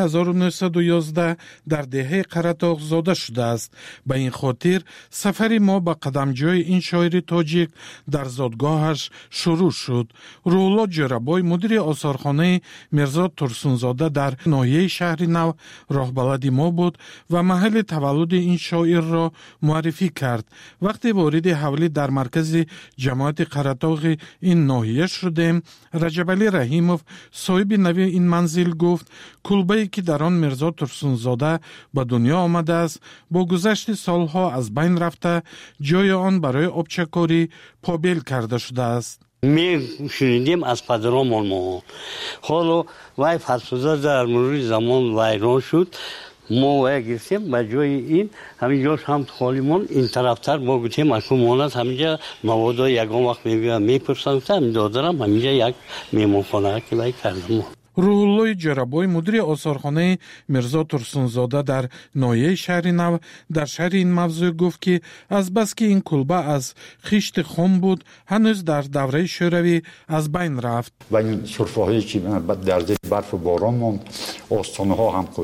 1911 дар деҳаи Қаратоғ зода шудааст. ба ин хотир сафари мо ба қадамҷои ин шоири тоҷик дар зодгоҳаш шурӯъ шуд. Рӯҳулло Ҷӯрабой, мудири осорхонаи Мирзо Турсунзода дар ноҳияи шаҳри Нав роҳбалади мо буд ва маҳалли таваллуди ин шоирро муаррифӣ кард. вақте вориди ҳавлӣ дар маркази ҷамоати Қаратоғи ин ноҳия шудем, Раҷабалӣ Раҳимов, соҳиби нави ин манзил, гуфт кулбае ки дар он Мирзо Турсунзода ба дунё омадааст, бо гузашти солҳо аз байн рафта, ҷои он барои обчакорӣ побел карда шудааст. мешунидем аз падаромон мо. ҳоло вай фарсуда дар мурори замон вайрон шуд. мо вая гирифтем ба ҷои ин ҳамин ҷош ҳам холимон ин тарафтар мо гуфтем аку монад ҳаминҷа маводо ягон вақт мебиям мепурсам гуфта ҳамин додарам ҳаминҷа як меҳмонхона ки вай кардам. Рӯҳуллои Ҷӯрабой, мудири осорхонаи Мирзо Турсунзода дар ноҳияи шаҳри Нав дар шарҳи ин мавзӯъ гуфт ки азбаски ин кулба аз хишти хом буд, ҳанӯз дар давраи шӯравӣ аз байн рафт. ва ин шурфоҳое ки дар зери барфу борон монд, остонҳо ҳам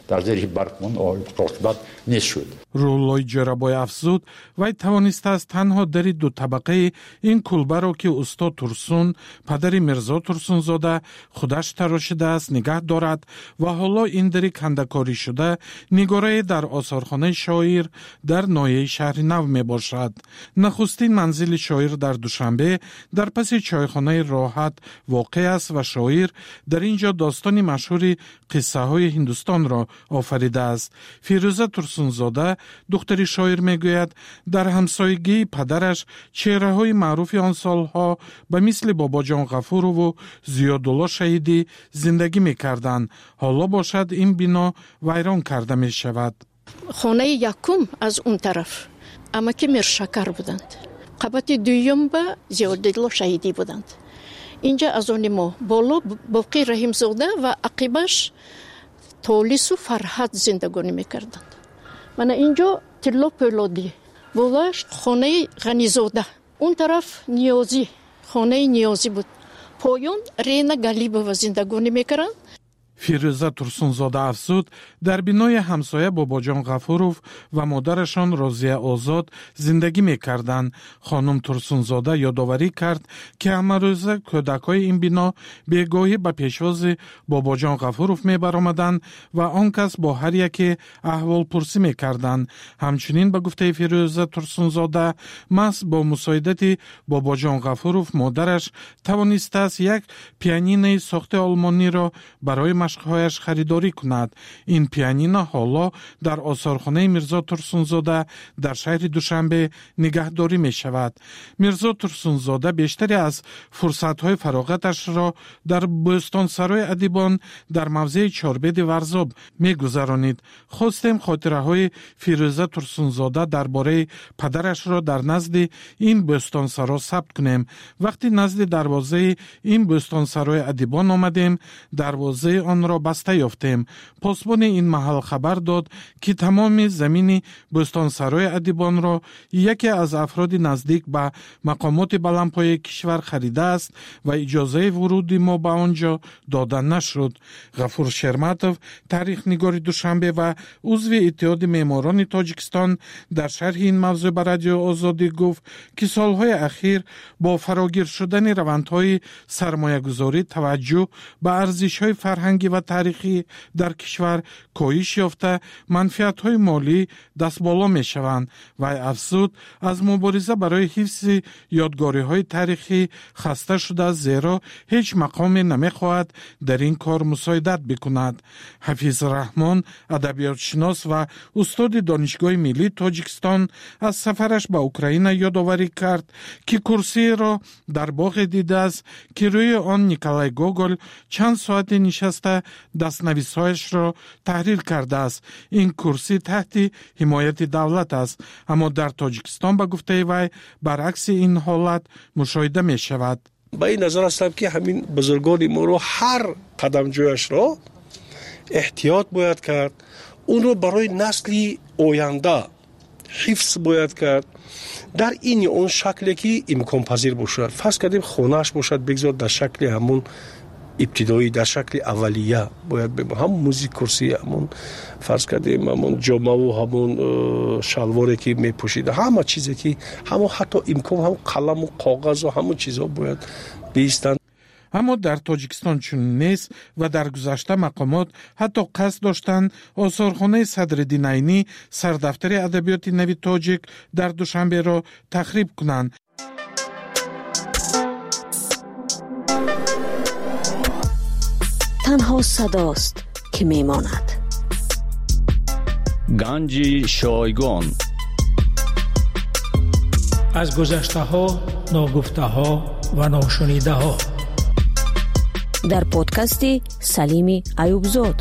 در زیر برفمون عاقبت نیست شد. رولای جرابای افزود وی توانسته است تنها در دو طبقه این کلبه را که استاد ترسون پدر میرزا ترسونزاده خودش تراشیده است نگه دارد و حالا این دری کندکاری شده نگاره در آثارخانه شاعر در ناحیه شهر نو می باشد. نخستین منزل شاعر در دوشنبه در پس چایخانه راحت واقع است و شاعر در اینجا داستان مشهور قصه های هندوستان را آفریده است. فیروزه ترسونزاده دختری شاعر میگوید در همسایگی پدرش چهره های معروف آن سالها به مثل بابا جان غفورو و زیادالله شهیدی زندگی میکردند. حالا باشد این بنا ویران کرده می شود. خانه یکم از اون طرف اما که میرشکر بودند. قبط دویم به زیادالله شهیدی بودند. اینجا از آن ما بالا باقی رحیم زاده و عقیبش تولیس و فرحت زندگانی میکردند. من اینجا تلو پولادی بودش خانه غنیزاده، اون طرف نیازی خانه نیازی بود. پایون رینا گلیبова زندگانی میکردند. فیروزه ترسونزاده افزود در بینای همسایه بابا جان غفوروف و مادرشان رازیه آزاد زندگی میکردند. خانم ترسونزاده یادآوری کرد که همه روزه کودکای این بنا بیگاهی به پیشواز بابا جان غفوروف میبرآمدند و آن کس با هر یکی احوال پرسی میکردند. همچنین به گفته فیروزه ترسونزاده محض با مساعدت بابا جان غفوروف مادرش توانسته است یک پیانین ساخت آلمانی را برای مشقهایش خریداری کند. این پیانینا حالا در آثارخانه میرزا ترسونزاده در شهر دوشنبه نگهداری می شود. میرزا ترسونزاده بیشتری از فرصتهای فراغتش را در بوستانسرای ادیبان در موضع چاربد ورزاب می گذرانید. خواستیم خاطره های فیروزه ترسونزاده درباره پدرش را در نزد این بوستانسرا ثبت کنیم. وقتی نزد دروازه این بوستانسرای ادیبان آمدیم دروازه آن را بسته یافتیم. پاسبان این محل خبر داد که تمام زمین بوستانسرای ادیبان را یکی از افراد نزدیک به مقامات بلندپایه کشور خریده است و اجازه ورود ما به آنجا داده نشد. غفور شرمتوف تاریخ نگار دوشنبه و عضو اتحاد معماران تاجیکستان در شرح این موضوع به رادیو آزادی گفت که سالهای اخیر با فراگیر شدن روندهای سرمایه‌گذاری توجه به ارزش‌های فرهنگی و تاریخی در کشور کاهش یافته منفعت‌های مالی دست بالا می‌شوند و افزود از مبارزه برای حفظ یادگاری‌های تاریخی خسته شده زیرا هیچ مقام نمی‌خواهد در این کار مساعدت بکند. حفیظ رحمان ادبیات شناس و استاد دانشگاه ملی تاجیکستان از سفرش به اوکراین یادآوری کرد که کرسی را در باغ دیده است که روی آن نیکولای گوگل چند ساعت نشسته دست‌نویس‌هایش را تحریر کرده است. این کرسی تحت حمایت دولت است اما در تاجیکستان به گفته وی برعکس این حالت مشاهده می شود. با این نظر هستم که همین بزرگان ما رو هر قدم جویش را احتیاط باید کرد، اون رو برای نسل آینده حفظ باید کرد در این اون شکلی که امکان پذیر باشد. فرض کردیم خونه‌اش باشد بگذار در شکل همون ابتدایی در شکل اولیه باید بمونه. هم موزیک کرسی، همون فرض کردیم همون جامه و همون شلواری که میپوشیده، همه چیزی که همون حتی امکان هم قلم و کاغذ و همون چیزها باید بیستند. اما در تاجیکستان چون نیست و در گذشته مقامات حتی قصد داشتند آثارخانه صدرالدین عینی سردفتر ادبیات نوی تاجیک در دوشنبه را تخریب کنند. تنها صداست که میماند. گنج شایگان از گذشته ها، ناگفته ها و ناشنیده ها در پادکست سلیم ایوبزاد.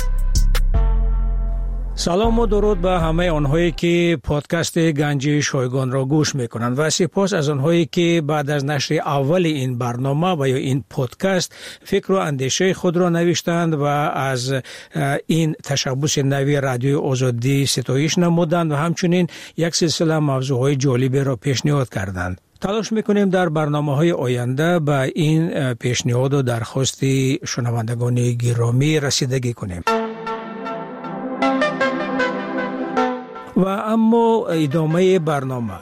سلام و درود به همه آنهایی که پادکست گنج شایگان را گوش میکنند و سپاس از آنهایی که بعد از نشر اول این برنامه و یا این پادکست فکر و اندیشه خود را نوشتند و از این تشبث نوی رادیو آزادی ستایش نمودند و همچنین یک سلسله موضوعهای جالبی را پیشنهاد کردند. تلاش میکنیم در برنامه‌های آینده به این پیشنهاد و درخواست شنوندگان گرامی رسیدگی کنیم. و اما ادامه برنامه.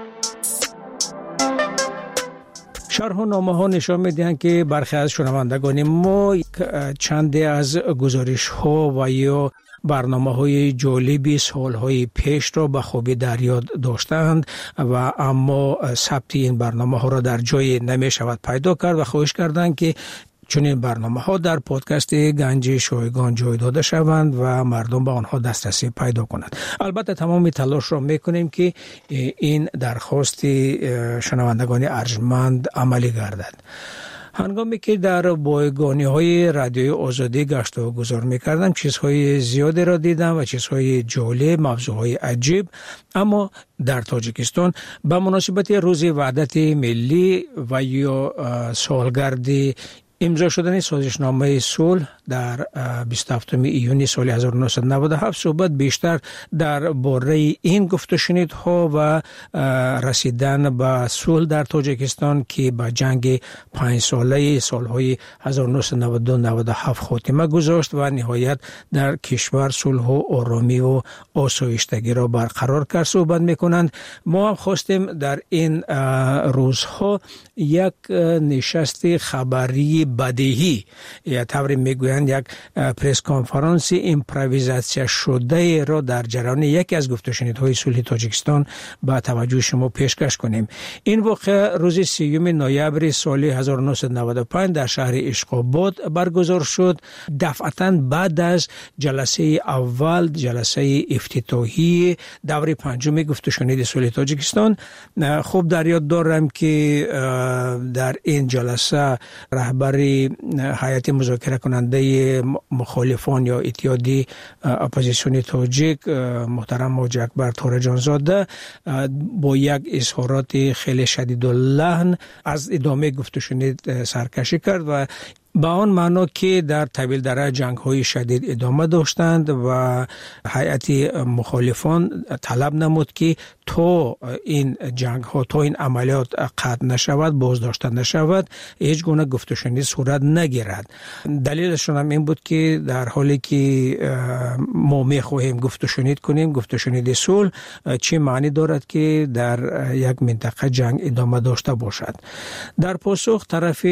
شرح و نامه ها نشان میدهند که برخی از شنوندگان ما چندی از گزارش ها و یا برنامه های جالبی سال های پیش را به خوبی در یاد داشتند و اما ثبت این برنامه ها را در جای نمی شود پیدا کرد و خواهش کردند که چنین برنامه ها در پادکست گنج شایگان جای داده شوند و مردم به آنها دسترسی پیدا کنند. البته تمام تلاش را میکنیم که این درخواست شنوندگان ارجمند عملی گردد. هنگامی که در بایگانی های رادیوی آزادی گشت و گذار میکردم چیزهای زیادی را دیدم و چیزهای جالب، موضوعهای عجیب. اما در تاجیکستان به مناسبت روز وحدت ملی و یا سالگرد امضا شدن سازشنامه صلح در 27 ایونی سال 1997 صحبت بیشتر در باره این گفت و شنیدها و رسیدن به صلح در تاجیکستان که به جنگ 5 ساله سالهای 1992-97 خاتمه گذاشت و نهایت در کشور صلح و آرامی و آسایشتگی را برقرار کرد صحبت میکنند. ما هم خواستیم در این روزها یک نشست خبری بدیهی یا طوری میگویند یک پرس کنفرانس ایمپرویزاسیون شده را در جریان یکی از گفت و شنیدهای صلح تاجیکستان به توجه شما پیشکش کنیم. این واقعه روز 3 نوامبر سال 1995 در شهر اشقاباد برگزار شد، دفعتاً بعد از جلسه اول، جلسه افتتاحی دوره 5 گفت و شنید صلح تاجیکستان. خوب در یاد دارم که در این جلسه رهبر هیئت مذاکره کننده مخالفان یا اتحادیه اپوزیسیون تاجیک محترم حاجی اکبر تورجان زاده با یک اظهارات خیلی شدید اللحن از ادامه گفت و شنید سرکشی کرد و به آن معنا که در طویل دره جنگ های شدید ادامه داشتند و هیئت مخالفان طلب نمود که تا این جنگ ها، تا این عملیات قطع نشود، بازداشته نشود، هیچ گونه گفت و شنید صورت نگیرد. دلیلشون هم این بود که در حالی که ما میخواهیم گفت و شنید کنیم، گفت و شنید صلح چه معنی دارد که در یک منطقه جنگ ادامه داشته باشد. در پاسخ طرف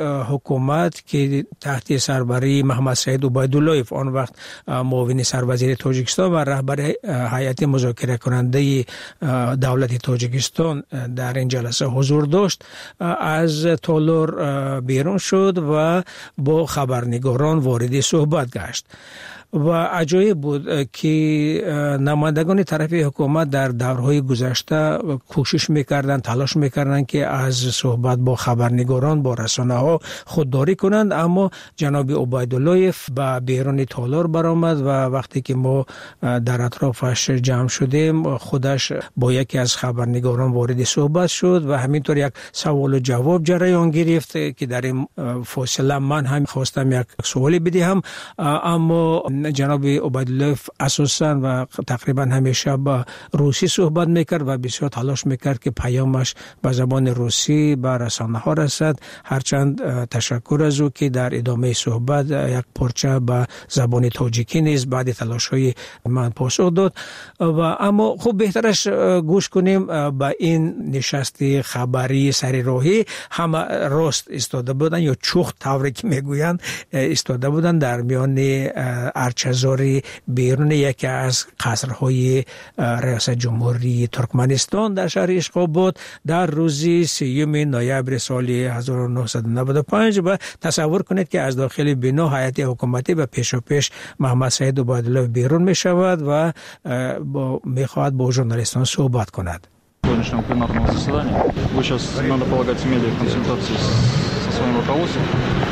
حکومت که تحت سربری محمد سعید عبیداللهیف آن وقت معاون سروزیر تاجیکستان و رهبر هیئت مذاکره کننده دولت تاجیکستان در این جلسه حضور داشت، از تالار بیرون شد و با خبرنگاران وارد صحبت گشت. و عجایب بود که نمایندگان طرف حکومت در دورهای گذشته کوشش میکردند، تلاش میکردند که از صحبت با خبرنگاران، با رسانه ها خودداری کنند، اما جناب عبیداللهیف به بیرون تالار برآمد و وقتی که ما در اطرافش جمع شدیم خودش با یکی از خبرنگاران وارد صحبت شد و همینطور یک سوال و جواب جریان گرفت که در این فاصله من هم خواستم یک سوالی بدهم، اما جناب عبیداللهیف اساساً و تقریبا همیشه با روسی صحبت میکرد و بسیار تلاش میکرد که پیامش به زبان روسی به رسانه ها رسد. هرچند تشکر از او که در ادامه صحبت یک پارچه به زبان تاجیکی نیز بعد تلاش های من پاسخ داد. و اما خوب بهترش گوش کنیم به این نشست خبری سر راهی. همه راست ایستاده بودن یا چوخ طوری که میگویند ایستاده بودن در میان ارچه‌زاری بیرون یکی از قصرهای ریاست جمهوری ترکمنستان در شهر اشقاباد در روز 3 نوامبر سال 1995 و تصور کنید که از داخل بنا هیئت حکومتی و پیش محمد سعید عبیدالله بیرون می شود و میخواهد با ژورنالیستان صحبت کند. Сегодняшнего пленарного заседания. Вы сейчас, надо полагать, имели консультации со своим руководством?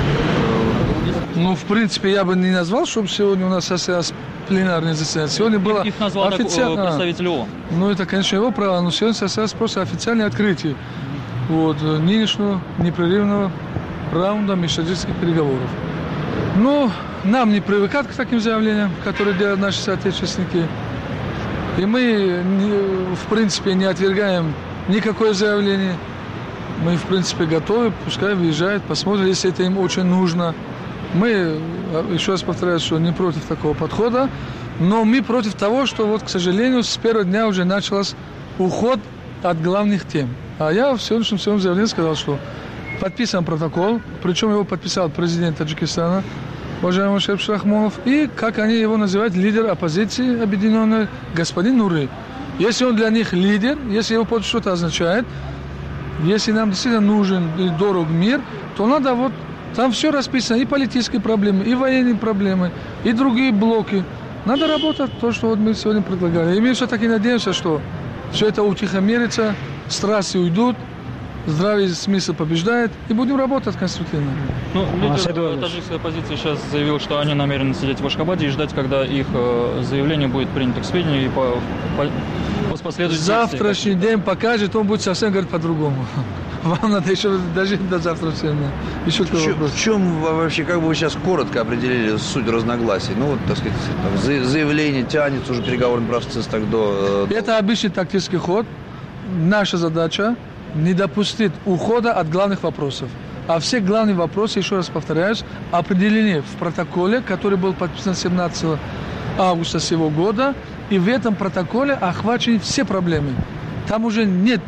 Ну, в принципе, я бы не назвал, чтобы сегодня у нас состоялось пленарное заседание. Сегодня было официально... представитель ООН. Ну, это, конечно, его право, но сегодня состоялось просто официальное открытие вот, нынешнего непрерывного раунда межстатистических переговоров. Но нам не привыкать к таким заявлениям, которые делают наши соотечественники. И мы, в принципе, не отвергаем никакое заявление. Мы, в принципе, готовы, пускай выезжают, посмотрят, если это им очень нужно. Мы, еще раз повторяю, что не против такого подхода, но мы против того, что, вот, к сожалению, с первого дня уже начался уход от главных тем. А я в сегодняшнем своем заявлении сказал, что подписан протокол, причем его подписал президент Таджикистана, уважаемый Шериф Шахмонов, и, как они его называют, лидер оппозиции объединенной, господин Нуры. Если он для них лидер, если его под что-то означает, если нам действительно нужен и дорог мир, то надо вот, там все расписано, и политические проблемы, и военные проблемы, и другие блоки. Надо работать, то, что вот мы сегодня предлагали. И мы все-таки надеемся, что все это утихомирится, страсти уйдут, здравый смысл побеждает, и будем работать конструктивно. Ну, лидер таджикской оппозиции сейчас заявил, что они намерены сидеть в Ашхабаде и ждать, когда их заявление будет принято к сведению и последует. Завтрашний день покажет, он будет совсем говорить по-другому. Вам надо еще дожить до завтрашнего дня. Еще в чем вообще, как бы вы сейчас коротко определили суть разногласий? Ну, вот, так сказать, заявление тянется, уже переговорный процесс так до... Это обычный тактический ход. Наша задача не допустить ухода от главных вопросов. А все главные вопросы, еще раз повторяюсь, определены в протоколе, который был подписан 17 августа сего года. И в этом протоколе охвачены все проблемы. Там уже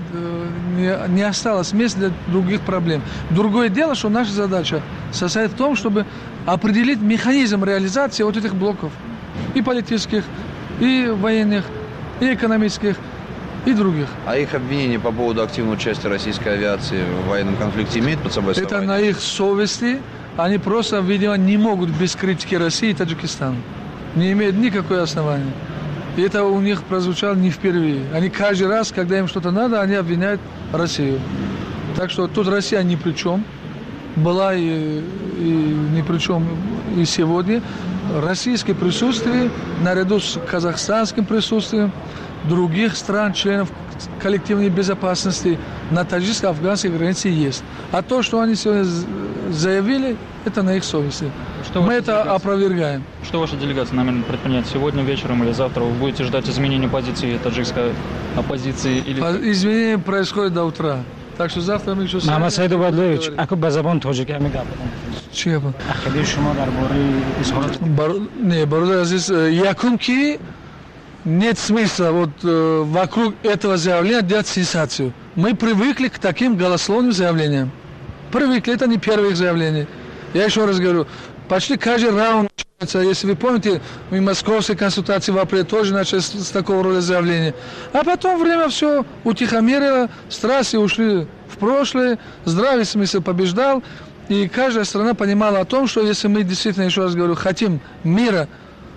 не осталось места для других проблем. Другое дело, что наша задача состоит в том, чтобы определить механизм реализации вот этих блоков. И политических, и военных, и экономических, и других. А их обвинения по поводу активного участия российской авиации в военном конфликте имеют под собой основание? Это на их совести. Они просто, видимо, не могут без критики России и Таджикистана. Не имеют никакого основания. И это у них прозвучало не впервые. Они каждый раз, когда им что-то надо, они обвиняют Россию. Так что тут Россия ни при чем. Была и ни при чем и сегодня. Российское присутствие, наряду с казахстанским присутствием, других стран, членов коллективной безопасности на таджикско-афганской границе есть. А то, что они сегодня заявили, это на их совести. Мы это опровергаем. Что ваша делегация намерена предпринять сегодня вечером или завтра? Вы будете ждать изменения позиции таджикской оппозиции? Или... Изменения происходят до утра. Так что завтра мы еще... Мама Сайду Бадлевич, ако ба забон тоджики амигап. Чего? Ахиди шумо дар бори изхорат. Не, Барудай Азиз, якумки нет смысла вот вокруг этого заявления делать сенсацию. Мы привыкли к таким голословным заявлениям. Привыкли, это не первое их заявление. Я еще раз говорю, почти каждый раунд начинается, если вы помните, в московской консультации в апреле тоже начались с такого рода заявления. А потом время все утихомирило, страсти ушли в прошлое, здравый смысл побеждал, и каждая страна понимала о том, что если мы действительно, еще раз говорю, хотим мира,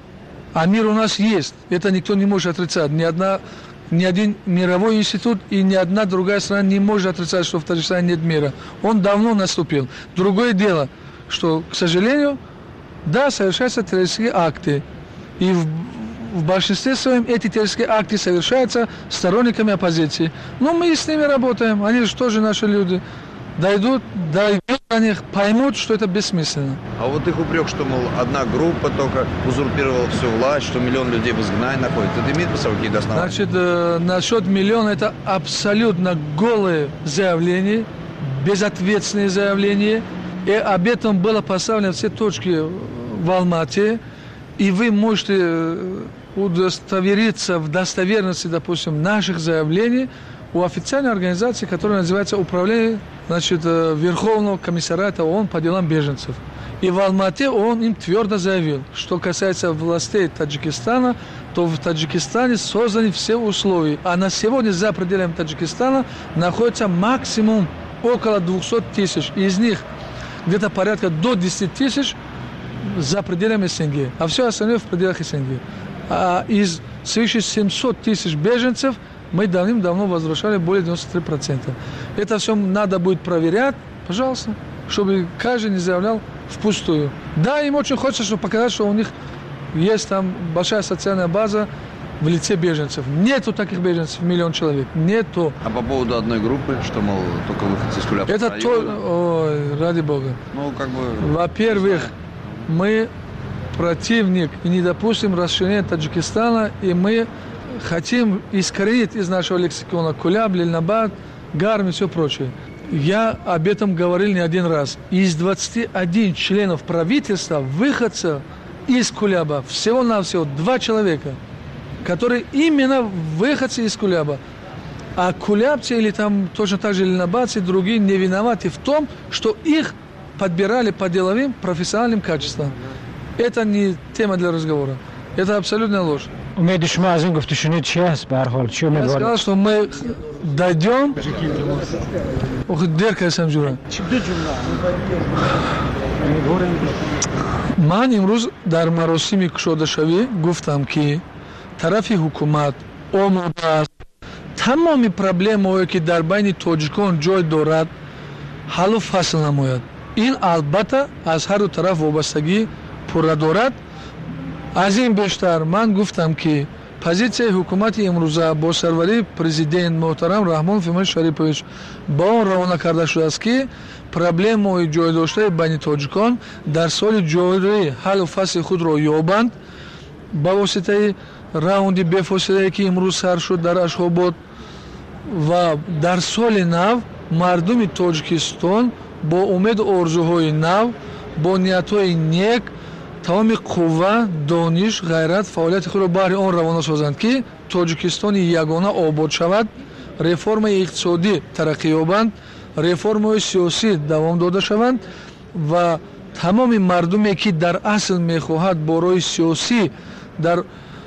а мир у нас есть, это никто не может отрицать, ни один мировой институт и ни одна другая страна не может отрицать, что в Таджикистане нет мира. Он давно наступил. Другое дело, что, к сожалению, да, совершаются террористические акты. И в большинстве своем эти террористические акты совершаются сторонниками оппозиции. Но мы с ними работаем, они же тоже наши люди. Дойдут до них, поймут, что это бессмысленно. А вот их упрек, что, мол, одна группа только узурпировала всю власть, что миллион людей в изгнании находится, это имеет под собой какие-то основания? Значит, насчет миллиона это абсолютно голое заявление, безответственное заявление. И об этом было поставлено все точки в Алмате. И вы можете удостовериться в достоверности, допустим, наших заявлений у официальной организации, которая называется Управление, значит, Верховного комиссариата ООН по делам беженцев. И в Алмате он им твердо заявил, что касается властей Таджикистана, то в Таджикистане созданы все условия. А на сегодня за пределами Таджикистана находится максимум около 200 тысяч. Из них где-то порядка до 10 тысяч за пределами СНГ, а все остальное в пределах СНГ. А из свыше 700 тысяч беженцев мы давным-давно возвращали более 93%. Это все надо будет проверять, пожалуйста, чтобы каждый не заявлял впустую. Да, им очень хочется, чтобы показать, что у них есть там большая социальная база в лице беженцев. Нету таких беженцев, 1 миллион человек. Нету. А по поводу одной группы, что, мол, только выходцы из Кулябского это района? Ой, ради бога. Ну, как бы... Во-первых, мы противник и не допустим расширения Таджикистана, и мы хотим искоренить из нашего лексикона Куляб, Лильнабад, Гарм и все прочее. Я об этом говорил не один раз. Из 21 членов правительства выходцев из Кулеба всего-навсего 2 человека, которые именно выходцы из Кулеба. А кулябцы или там точно так же ленобацы, другие не виноваты в том, что их подбирали по деловым профессиональным качествам. Это не тема для разговора. Это абсолютная ложь. Я сказал, что мы дойдем. من امروز در مراسم کشاده‌شوی گفتم که طرف حکومت آماده است تمام پرابلم‌هایی که در بین تاجیکان جای دارد حل و فصل نماید. این البته از هر دو طرف وابستگی پوره دارد. از این بیشتر من گفتم که позиция حکومت امروزه با سروری پرزیدنت محترم رحمان فیمای شریفویچ با آن روانه کرده شده است که پرابلم‌های جای داشته بین تاجیکان در سال جاری حل و فصل خود را یابند با واسطه راوند بفاصله که امروز سر شد در اشخاباد و در سال نو مردم تاجیکستان با امید آرزوهای نو با نیت‌های نیک تمام قوا، دانش، غیرت، فعالیت خود را بر آن روانه سازند که تاجیکستان یگانه آباد شود، رفرم اقتصادی ترقی یابند، رفرم سیاسی دوام داده شوند و تمام مردمی که در اصل می‌خواهد برای سیاسی در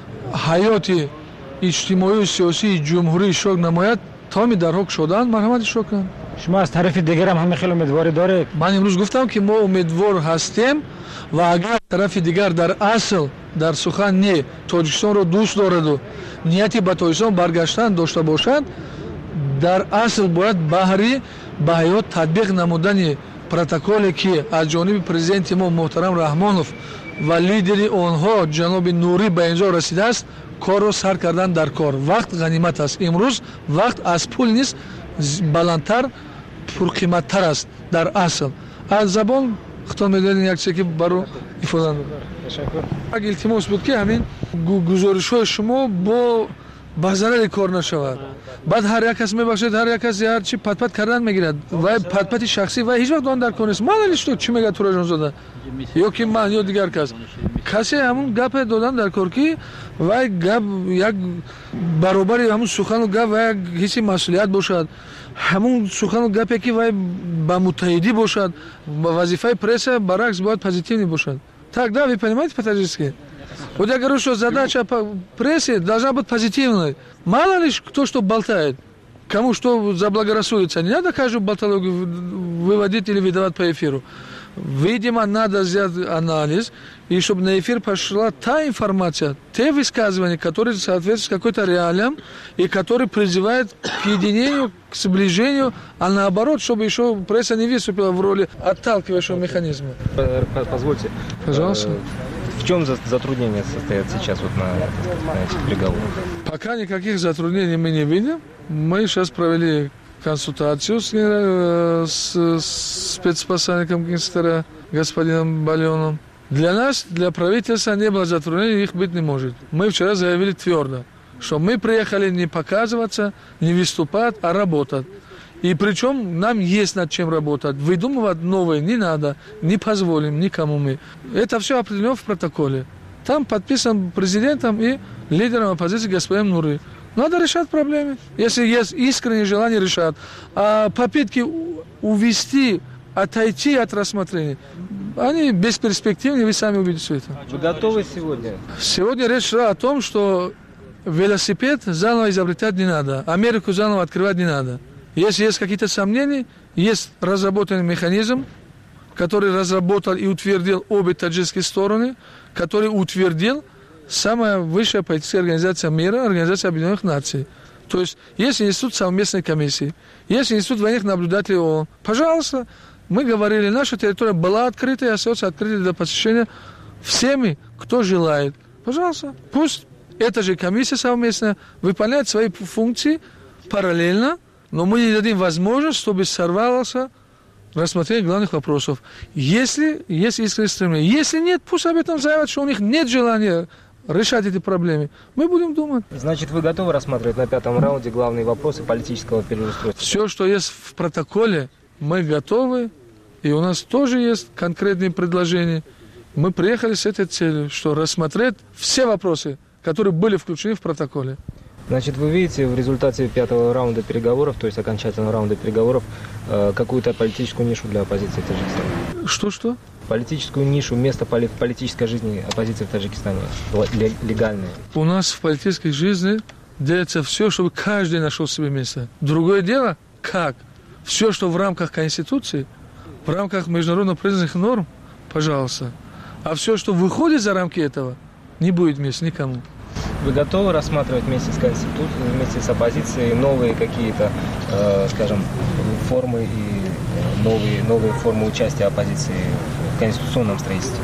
حیات اجتماعی و سیاسی جمهوری شرکت نماید تمام در حق شدند مرحمت شکر کنند. شما از طرف دیگر هم خیلی امیدواری داره؟ من امروز گفتم که ما امیدوار هستیم و اگر طرف دیگر در اصل در سخن نه تاجیکستان رو دوست دارد و نیتی به تاجیکستان برگشتن داشته باشد در اصل باید بهری به حیات تطبیق نمودن پروتکلی که از جانب پرزیدنت ما محترم رحمانوف و لیدر آنها جناب نوری به اینجا رسیده است کار رو سر کردن در کار. وقت غنیمت است. امروز وقت از پول نیست بلندتر پرقیمتتر است در اصل. از زبان خطاب می‌دادین یک چیزی که برای ifade تشکر. اگه التماس بود که همین گزارش‌های شما با بازار کار نشود. بعد هر یک کس میبخشید هر یک کس هر چی پت کردن میگیرد و پت شخصی و هیچ وقت آن در کار نیست. مالش تو چی میگه تو جان یا که من یا دیگر کسی همون گپ دادن در کار کی و گپ یک برابری همون سخن و گپ و هیچ مسئولیت باشد همون سخن و گپی که و با متحدی باشد وظیفه پرس برعکس باید پوزیتیوی башад. Тогда вы понимаете по-таджикски? Вот я говорю, что задача прессы должна быть позитивной. Мало ли кто что болтает, кому что заблагорассудится. Не надо каждую болтологию выводить или выдавать по эфиру. Видимо, надо сделать анализ, и чтобы на эфир пошла та информация, те высказывания, которые соответствуют какой-то реалиям, и которые призывают к единению, к сближению, а наоборот, чтобы еще пресса не выступила в роли отталкивающего механизма. Позвольте. Пожалуйста. В чем затруднения состоят сейчас вот на этих переговорах? Пока никаких затруднений мы не видим. Мы сейчас провели консультацию с спецпосланником Кинстера господином Балионом. Для нас, для правительства не было затруднений, их быть не может. Мы вчера заявили твердо, что мы приехали не показываться, не выступать, а работать. И причем нам есть над чем работать. Выдумывать новое не надо, не позволим никому мы. Это все определено в протоколе. Там подписан президентом и лидером оппозиции господином Нури. Надо решать проблемы. Если есть искреннее желание решать. А попытки увести, отойти от рассмотрения, они бесперспективны, вы сами увидите это. Вы готовы сегодня? Сегодня речь шла о том, что велосипед заново изобретать не надо, Америку заново открывать не надо. Если есть какие-то сомнения, есть разработанный механизм, который разработал и утвердил обе таджикские стороны, который утвердил самая высшая политическая организация мира, Организация Объединенных Наций. То есть есть институт совместной комиссии, есть институт военных наблюдателей ООН. Пожалуйста, мы говорили, наша территория была открыта и остается открытой для посещения всеми, кто желает. Пожалуйста, пусть эта же комиссия совместная выполняет свои функции параллельно, но мы не дадим возможность, чтобы сорвалось рассмотрение главных вопросов. Если есть искреннее стремление, если нет, пусть об этом заявят, что у них нет желания решать эти проблемы, мы будем думать. Значит, вы готовы рассматривать на 5-м раунде главные вопросы политического переустройства? Все, что есть в протоколе, мы готовы. И у нас тоже есть конкретные предложения. Мы приехали с этой целью, что рассмотреть все вопросы, которые были включены в протоколе. Значит, вы видите в результате 5-го раунда переговоров, то есть окончательного раунда переговоров, какую-то политическую нишу для оппозиции в Таджикистане? Что? Политическую нишу, место в политической жизни оппозиции в Таджикистане, легальное. У нас в политической жизни делается все, чтобы каждый нашел себе место. Другое дело, как? Все, что в рамках Конституции, в рамках международно признанных норм, пожалуйста. А все, что выходит за рамки этого, не будет места никому. Вы готовы рассматривать вместе с Конституцией, вместе с оппозицией новые какие-то, скажем, формы и новые формы участия оппозиции в конституционном строительстве?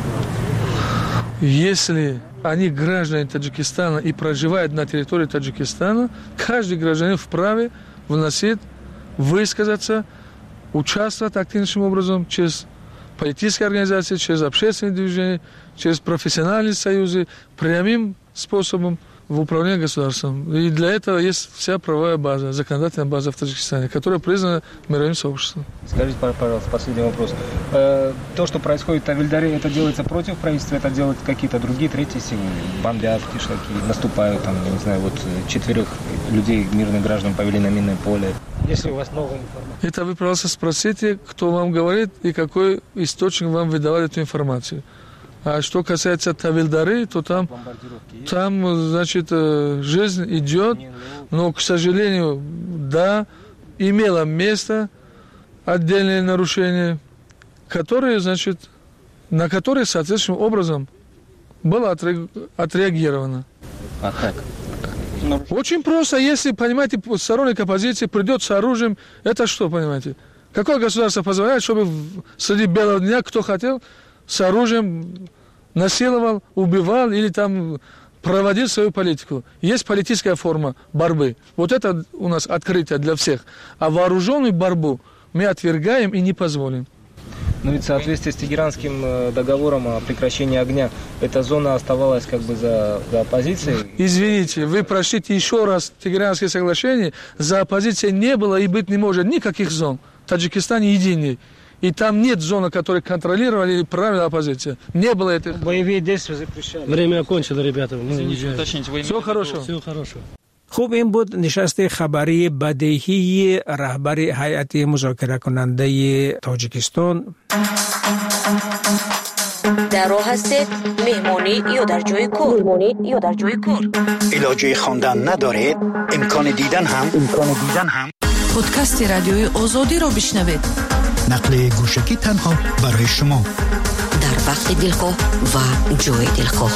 Если они граждане Таджикистана и проживают на территории Таджикистана, каждый гражданин вправе вносить, высказаться, участвовать активнейшим образом через политические организации, через общественные движения, через профессиональные союзы, прямым способом в управлении государством. И для этого есть вся правовая база, законодательная база в Таджикистане, которая признана мировым сообществом. Скажите, пожалуйста, последний вопрос. То, что происходит в Авильдаре, это делается против правительства, это делают какие-то другие, третьи силы? Бомбят, кишлаки, наступают, там, я не знаю, вот 4 людей, мирных граждан, повели на минное поле. Если у вас новая информация? Это вы, пожалуйста, спросите, кто вам говорит и какой источник вам выдавал эту информацию. А что касается Авильдары, то там, значит, жизнь идет, но, к сожалению, да, имело место отдельные нарушения, которые, значит, на которые соответствующим образом было отреагировано. А как? Очень просто, если, понимаете, сторонник оппозиции придет с оружием, это что, понимаете? Какое государство позволяет, чтобы среди белого дня кто хотел с оружием насиловал, убивал или там проводил свою политику? Есть политическая форма борьбы. Вот это у нас открытие для всех. А вооруженную борьбу мы отвергаем и не позволим. Но ведь в соответствии с Тегеранским договором о прекращении огня, эта зона оставалась как бы за оппозицией. Извините, вы прочтите еще раз Тегеранские соглашения. За оппозицией не было и быть не может никаких зон. В Таджикистане единый. И там нет зоны, которые контролировали или правила оппозиция. Не было этого. Боевые действия запрещали. Время окончено, ребята. Всего хорошего. Всего хорошего. خوب این بود نشست خبری بدیهی رهبر هیئت مذاکره کننده تاجیکستان. در راه هستید مهمانی یا در جای کار علاجه خواندن ندارید امکان دیدن هم پادکست رادیوی آزادی را بشنوید. نقل گوشکی تنها برای شما در وقت دلخواه و جای دلخواه.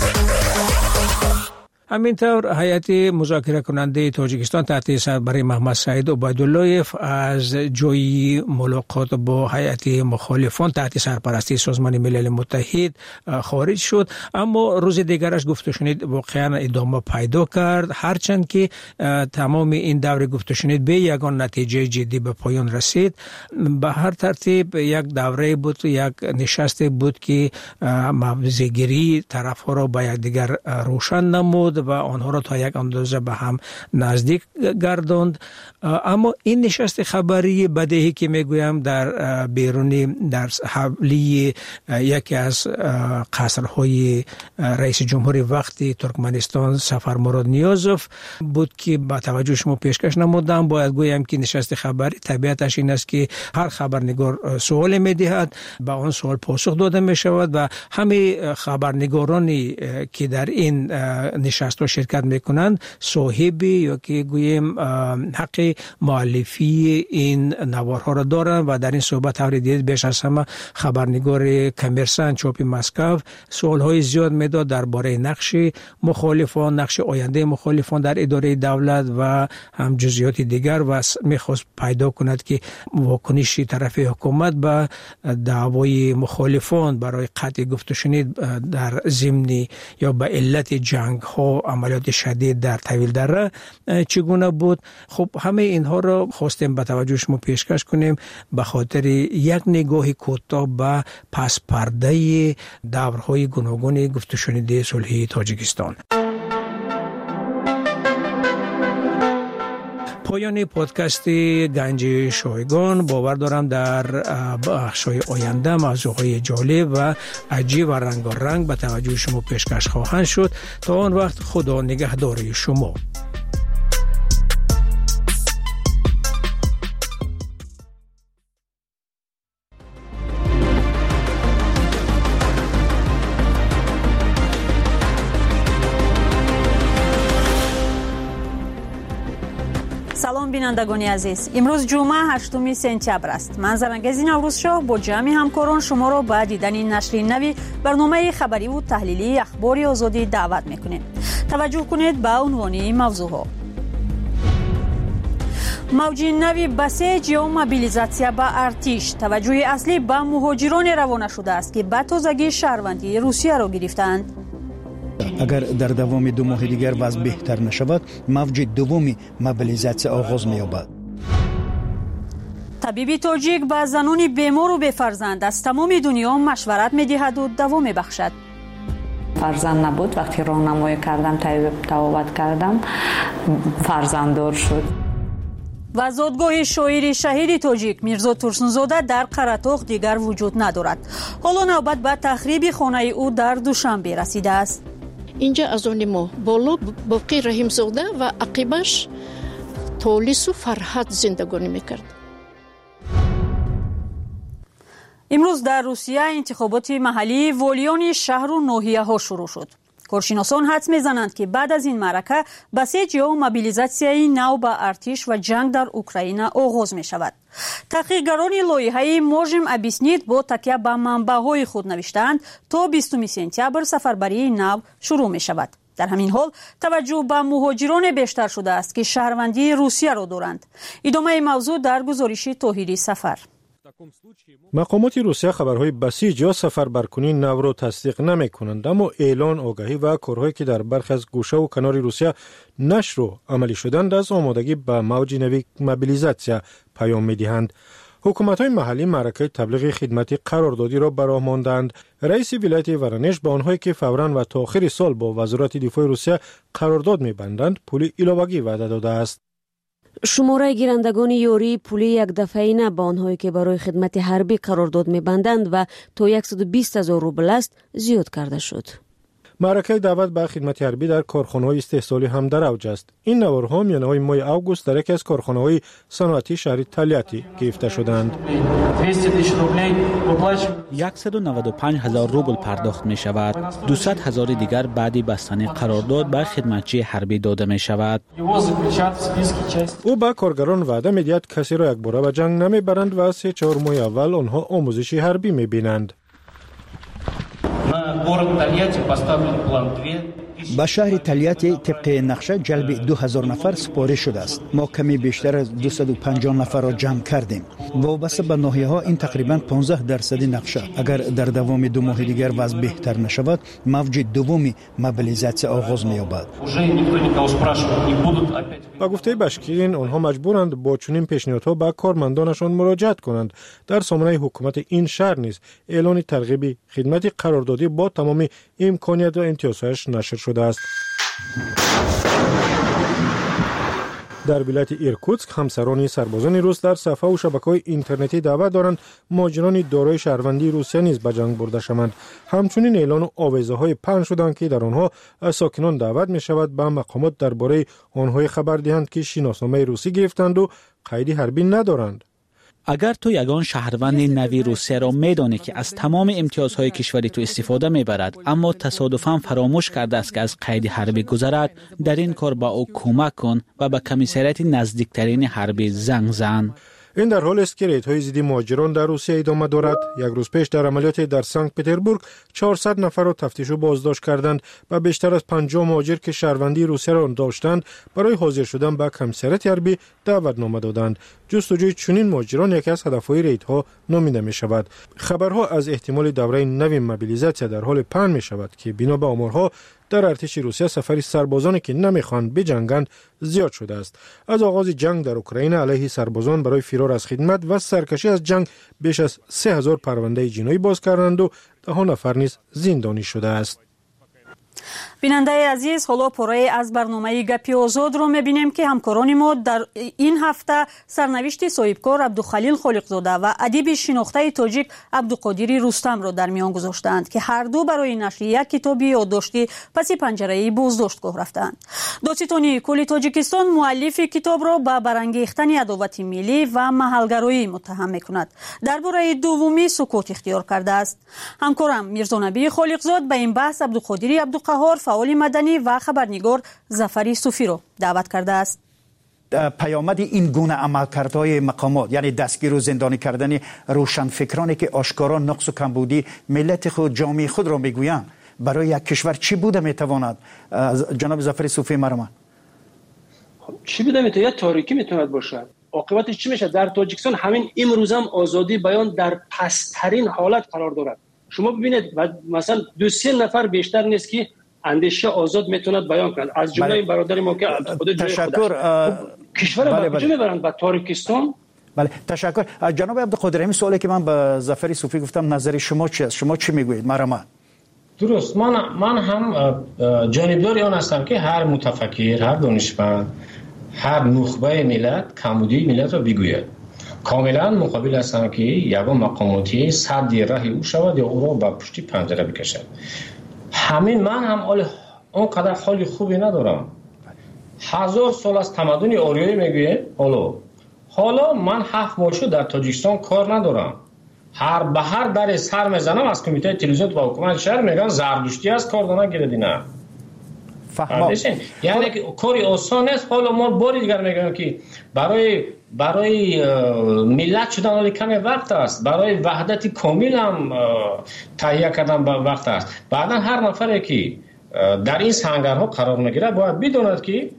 همینطور هیئت مذاکره کننده تاجیکستان تحت سربری محمد سعید عبیداللهیف از جای ملاقات با هیئت مخالفان تحت سرپرستی سازمان ملل متحد خارج شد، اما روز دیگرش گفته شنید واقعا ادامه پیدا کرد، هرچند که تمام این دور گفته شنید به یگان نتیجه جدی به پایان رسید. به هر ترتیب یک دوره بود، یک نشست بود که موضع‌گیری طرف‌ها را به یکدیگر روشن نمود و آنها را تا یک اندازه به هم نزدیک گرداند. اما این نشست خبری بدیهی که میگویم در بیرونی در حولی یکی از قصرهای رئیس جمهوری وقتی ترکمنستان سفر مراد نیازوف بود که با توجه شما پیشکش نمودم. باید گویم که نشست خبری طبیعتش این است که هر خبرنگار سوال میدهد، به آن سوال پاسخ داده می شود و همه خبرنگارانی که در این نشست شرکت میکنند صاحبی یا که گویم حق مؤلفی این نوارها را دارند و در این صحبت ها دید بیش از همه خبرنگار کمرسان چاپ مسکو سوالهای زیاد میداد درباره نقش مخالفان، نقش آینده مخالفان در اداره دولت و هم جزئیات دیگر و میخواست پیدا کند که واکنش طرف حکومت به دعوای مخالفان برای قطع گفت و شنید در ضمن یا به علت جنگ ها عملیات شدید در طویل دره چگونه بود. خب همه اینها را خواستیم به توجه شما پیشکش کنیم به خاطر یک نگاه کوتاه به پس پرده دورهای گوناگون گفت و شنیده صلحی تاجیکستان. پایان پادکست گنج شایگان. باور دارم در بخش‌های آینده موضوعهای جالب و عجیب و رنگارنگ به توجه شما پیشکش خواهند شد. تا آن وقت خدا نگهدار شما. سلام بینندگان عزیز، امروز جمعه 8 سپتامبر است. من زرنگزی نوروزشاه با جمع همکاران شما را به دیدن نشر نوی برنامه خبری و تحلیلی اخبار آزادی دعوت میکنیم. توجه کنید به عنوان موضوعها. موج نوی بسیج یا موبیلیزاسیا به ارتش. توجه اصلی به مهاجران روانه شده است که به تازگی شهروندی روسیه را گرفتند. اگر در دوام 2 ماه دیگر وضع بهتر نشود، موج دوم موبیلیزاسیا آغاز می‌یابد. طبیب تاجیک به زنان بیمار و بی‌فرزند از تمام دنیا مشورت می‌دهد و دوام می‌بخشد. فرزند نبود، وقتی راهنمایی کردم، تبابت کردم، فرزنددار شد. و زادگاه شاعر شهید تاجیک میرزا ترسنزاده در قره‌طوق دیگر وجود ندارد. حالا نوبت به تخریب خانه او در دوشنبه رسیده است. اینجا از آن ما بالا باقی رحیمزاده و عقیبش تولیس و فرحت زندگانی میکرد. امروز در روسیه انتخابات محلی والیان شهر و ناحیه ها شروع شد. کارشناسان حدس میزنند که بعد از این معرکه بسیج یا موبیلیزاسیای نو به ارتش و جنگ در اوکراین آغاز می شود. تحقیقگران لایحه موژم ابیسنیت با تکیه به منبع‌های خود نوشتند تا 20 سپتامبر سفربری نو شروع می شود. در همین حال توجه به مهاجران بیشتر شده است که شهروندی روسیه را دارند. ادامه موضوع در گزارش طاهری سفر. مقامات روسیه خبرهای بسیج یا سفربرکنی نو را تصدیق نمی کنند، اما اعلان آگاهی و کارهایی که در برخی از گوشه و کنار روسیه نشر و عملی شدند از آمادگی به موج نوی موبیلیزاسیا پیام می دهند. حکومت‌های محلی معرکه تبلیغ خدمتی قراردادی را براه ماندند. رئیس ولایت ورانش به آنهایی که فوراً و تا آخر سال با وزارت دفاع روسیه قرارداد می‌بندند پول علاوه‌ای وعده داده است. شماره گیرندگان یوری پول یک دفعه‌ای به آنهایی که برای خدمت حربی قرارداد می‌بندند و تا 120,000 روبل است زیاد کرده شد. معرکه دعوت به خدمت حربی در کارخانه‌های استحصالی هم در اوج است. این نوارها میانه‌های ماه اوگوست در یکی از کارخانه‌های صنعتی شهر تالیاتی گرفته شدند. 195,000 روبل پرداخت می شود. 200,000 دیگر بعد بستن قرارداد بر خدمتچی حربی داده می شود. او به کارگران وعده می‌دهد کسی را یک باره به جنگ نمیبرند و 3-4 ماه اول آنها آموزشی حربی می‌بینند. به شهر تالیاتی طبق نقشه جلب 2000 نفر سپارش شده است. ما کمی بیشتر از 250 نفر را جمع کردیم. وابسته به ناحیه ها این تقریبا 15% نقشه. اگر در دوام 2 ماه دیگر وضع بهتر نشود، موج دوم موبیلیزاسیا آغاز می‌یابد. با گفته بشکیرین آنها مجبورند با چنین پیشنهادها به کارمندانشان مراجعت کنند. در سامانه حکومت این شهر نیز اعلان ترغیب خدمت قراردادی با تمام امکانات و امتیازهایش نشر شده است. در ولایت ایرکوتسک همسران سربازان روس در صفحه و شبکه‌های اینترنتی دعوت دارند مهاجران دارای شهروندی روسیه نیز به جنگ برده شوند. همچنین اعلان و آویزه‌های پخش شدند که در آنها از ساکنان دعوت می شود به مقامات درباره آنها خبر دهند که شناسنامه روسی گرفتند و قید حربی ندارند. اگر تو یگان شهروند نوی روسیه را میدانی که از تمام امتیازهای کشوری تو استفاده میبرد اما تصادفاً فراموش کرده است که از قید حربی گذرد، در این کار با او کمک کن و به کمیسریات نزدیکترین حربی زنگ زن. این در حال است که ریدهای ضد مهاجران در روسیه ادامه دارد. یک روز پیش در عملیات در سنت پتربورگ 400 نفر را تفتیش و بازداشت کردند و بیشتر از 50 مهاجر که شهروندی روسیه را داشتند برای حاضر شدن به کمیسریات حربی دعوتنامه دادند. جستجوی چنین مهاجران یکی از هدفهای ریدها نامیده می شود. خبرها از احتمال دوره نوی موبیلیزاسیا در حال پهن می شود که بنا به آمارها در ارتش روسیه سفر سربازانی که نمیخوان بجنگند زیاد شده است. از آغاز جنگ در اوکراین علیه سربازان برای فرار از خدمت و سرکشی از جنگ بیش از 3000 پرونده جنایی باز کردند و 10 نفر نیز زندانی شده است. بیننده عزیز، حالا پاره از برنامه گپی آزاد رو میبینیم که همکاران ما در این هفته سرنوشت صاحبکار عبدالخلیل خالقزاده و ادیب شناخته تاجیک عبدالقادر رستم را در میان گذاشتند که هر دو برای نشر یک کتاب یادداشتی پس پنجره بازداشتگاه رفتند. داستانی کل تاجیکستان مؤلف کتاب را به برانگیختن عداوت ملی و محلگرایی متهم میکند. درباره دومی سکوت اختیار کرده است. همکارم میرزا نبی خالقزاد به این بحث عبدالقادر عبدالقهار فعال مدنی و خبرنگار ظفری صوفی رو دعوت کرده است. پیامد این گونه عملکردهای مقامات، یعنی دستگیر و زندانی کردن روشنفکرانی که آشکارا نقص و کمبودی ملت خود، جامعه خود را میگویند، برای یک کشور چی بوده میتواند؟ جناب ظفری صوفی مرحمت. چی بوده میتواند؟ تاریکی میتواند باشد. عاقبتش چی میشه؟ در تاجیکستان همین امروز هم آزادی بیان در پسترین حالت قرار دارد. شما ببینید مثلا 2-3 نفر بیشتر نیست که اندیشه آزاد میتوند بیان کنند، از جمله این برادر ما که خود تشکر. کشور به کجا میبرند؟ به تاریکستان. بله تشکر. جناب عبدالقادر، این سوالی که من به ظفری صوفی گفتم نظر شما چی است؟ شما چی میگویید؟ مرحمت. درست، من هم جانبدار آن هستم که هر متفکر، هر دانشمند، هر نخبه ملت کمبودی ملت را بگوید. کاملا مقابل هستم که یگان مقاماتی صد راه او شود یا او را به پشت پنجره بکشد. همین من هم اونقدر حال خوبی ندارم. 1000 سال از تمدن آریایی میگوید. حالا من 7 ماه شد در تاجیکستان کار ندارم. به هر در سر میزنم از کمیته تلویزیون و حکومت شهر میگن زردشتی است، کار نگیردی. نه یعنی که کاری آسان است. حالا ما باری دیگر میگم که برای ملت شدن حالی کمی وقت است، برای وحدت کامل هم تهیه کردن وقت است. بعدا هر نفری که در این سنگرها قرار میگیره باید بداند که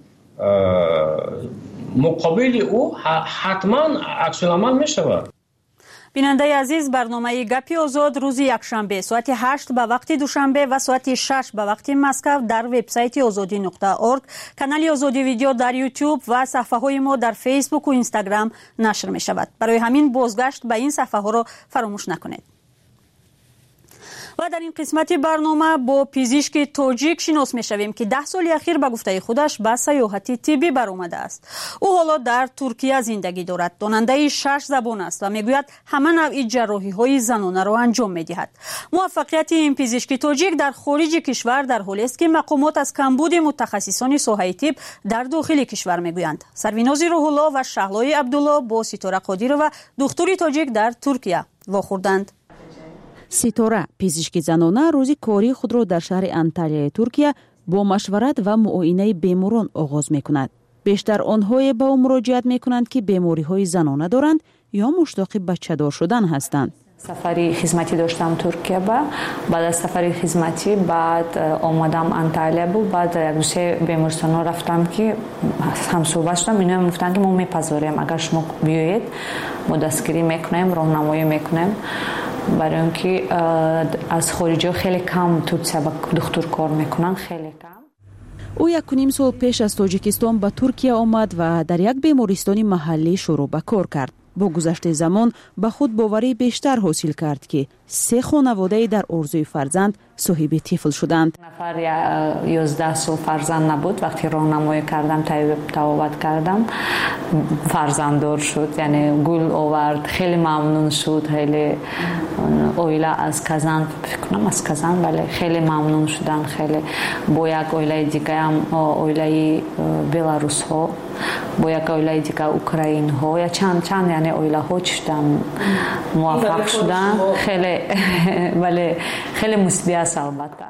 مقابل او حتما عکس العمل میشود. بیننده عزیز، برنامه گپی آزاد روز یکشنبه ساعت 8 به وقت دوشنبه و ساعت 6 به وقت مسکو در وبسایت azadi.org، کانال آزادی ویدیو در یوتیوب و صفحه های ما در فیسبوک و اینستاگرام نشر می شود. برای همین بازگشت به این صفحه ها را فراموش نکنید. و در این قسمت برنامه با پزشک تاجیک شناس میشویم که 10 سال اخیر به گفته خودش به سیاحت طبی برآمده است. او حالا در ترکیه زندگی دارد. داننده 6 زبان است و میگوید همه نوع جراحی های زنانه را انجام میدهد. موفقیت این پزشک تاجیک در خارج کشور در حالی است که مقامات از کمبود متخصصان ساحه طب در داخل کشور میگویند. سرویناز روح الله و شهلای عبدالله با ستاره قادر و دکتر تاجیک در ترکیه واخوردند. ستاره پزشک زنانه روزی کاری خود را در شهر انتالیای ترکیه با مشورت و معاینه بیماران آغاز می‌کند. بیشتر آنها به او مراجعت می‌کنند که بیماری‌های زنانه دارند یا مشتاق بچه‌دار شدن هستند. سفری خدمتی داشتم ترکیه. بعد از سفری خدمتی بعد آمدم انتالیا بود. بعد یک دوسه بیمارستان رفتم که هم صحبت شدم. اینا گفتن که ما میپذیریم اگر شما بیایید ما دستگیری میکنیم، راهنمایی میکنیم. برای اینکه از خارجی خیلی کم ترکیه با دکتر کار میکنن، خیلی کم. او 1.5 سال پیش از تاجیکستان به ترکیه آمد و در یک بیمارستان محلی شروع به کار کرد. با گذشت زمان به خود باوری بیشتر حاصل کرد که 3 خانواده در آرزوی فرزند صاحب طفل شدند. نفر 11 سال فرزند نبود. وقتی راهنمایی کردم، تبابت کردم، فرزنددار شد. یعنی گل آورد، خیلی ممنون شد. خیلی اویلا از کازان، فکر کنم از کازان، ولی خیلی ممنون شدن. خیلی با یک اویلای دیگه هم اویلای بلاروس ها، با یک اویلای دیگه اوکراین ها یا چند یعنی اویلا ها شدن موفق شدن. خیلی ولی خیلی مثبت است البته.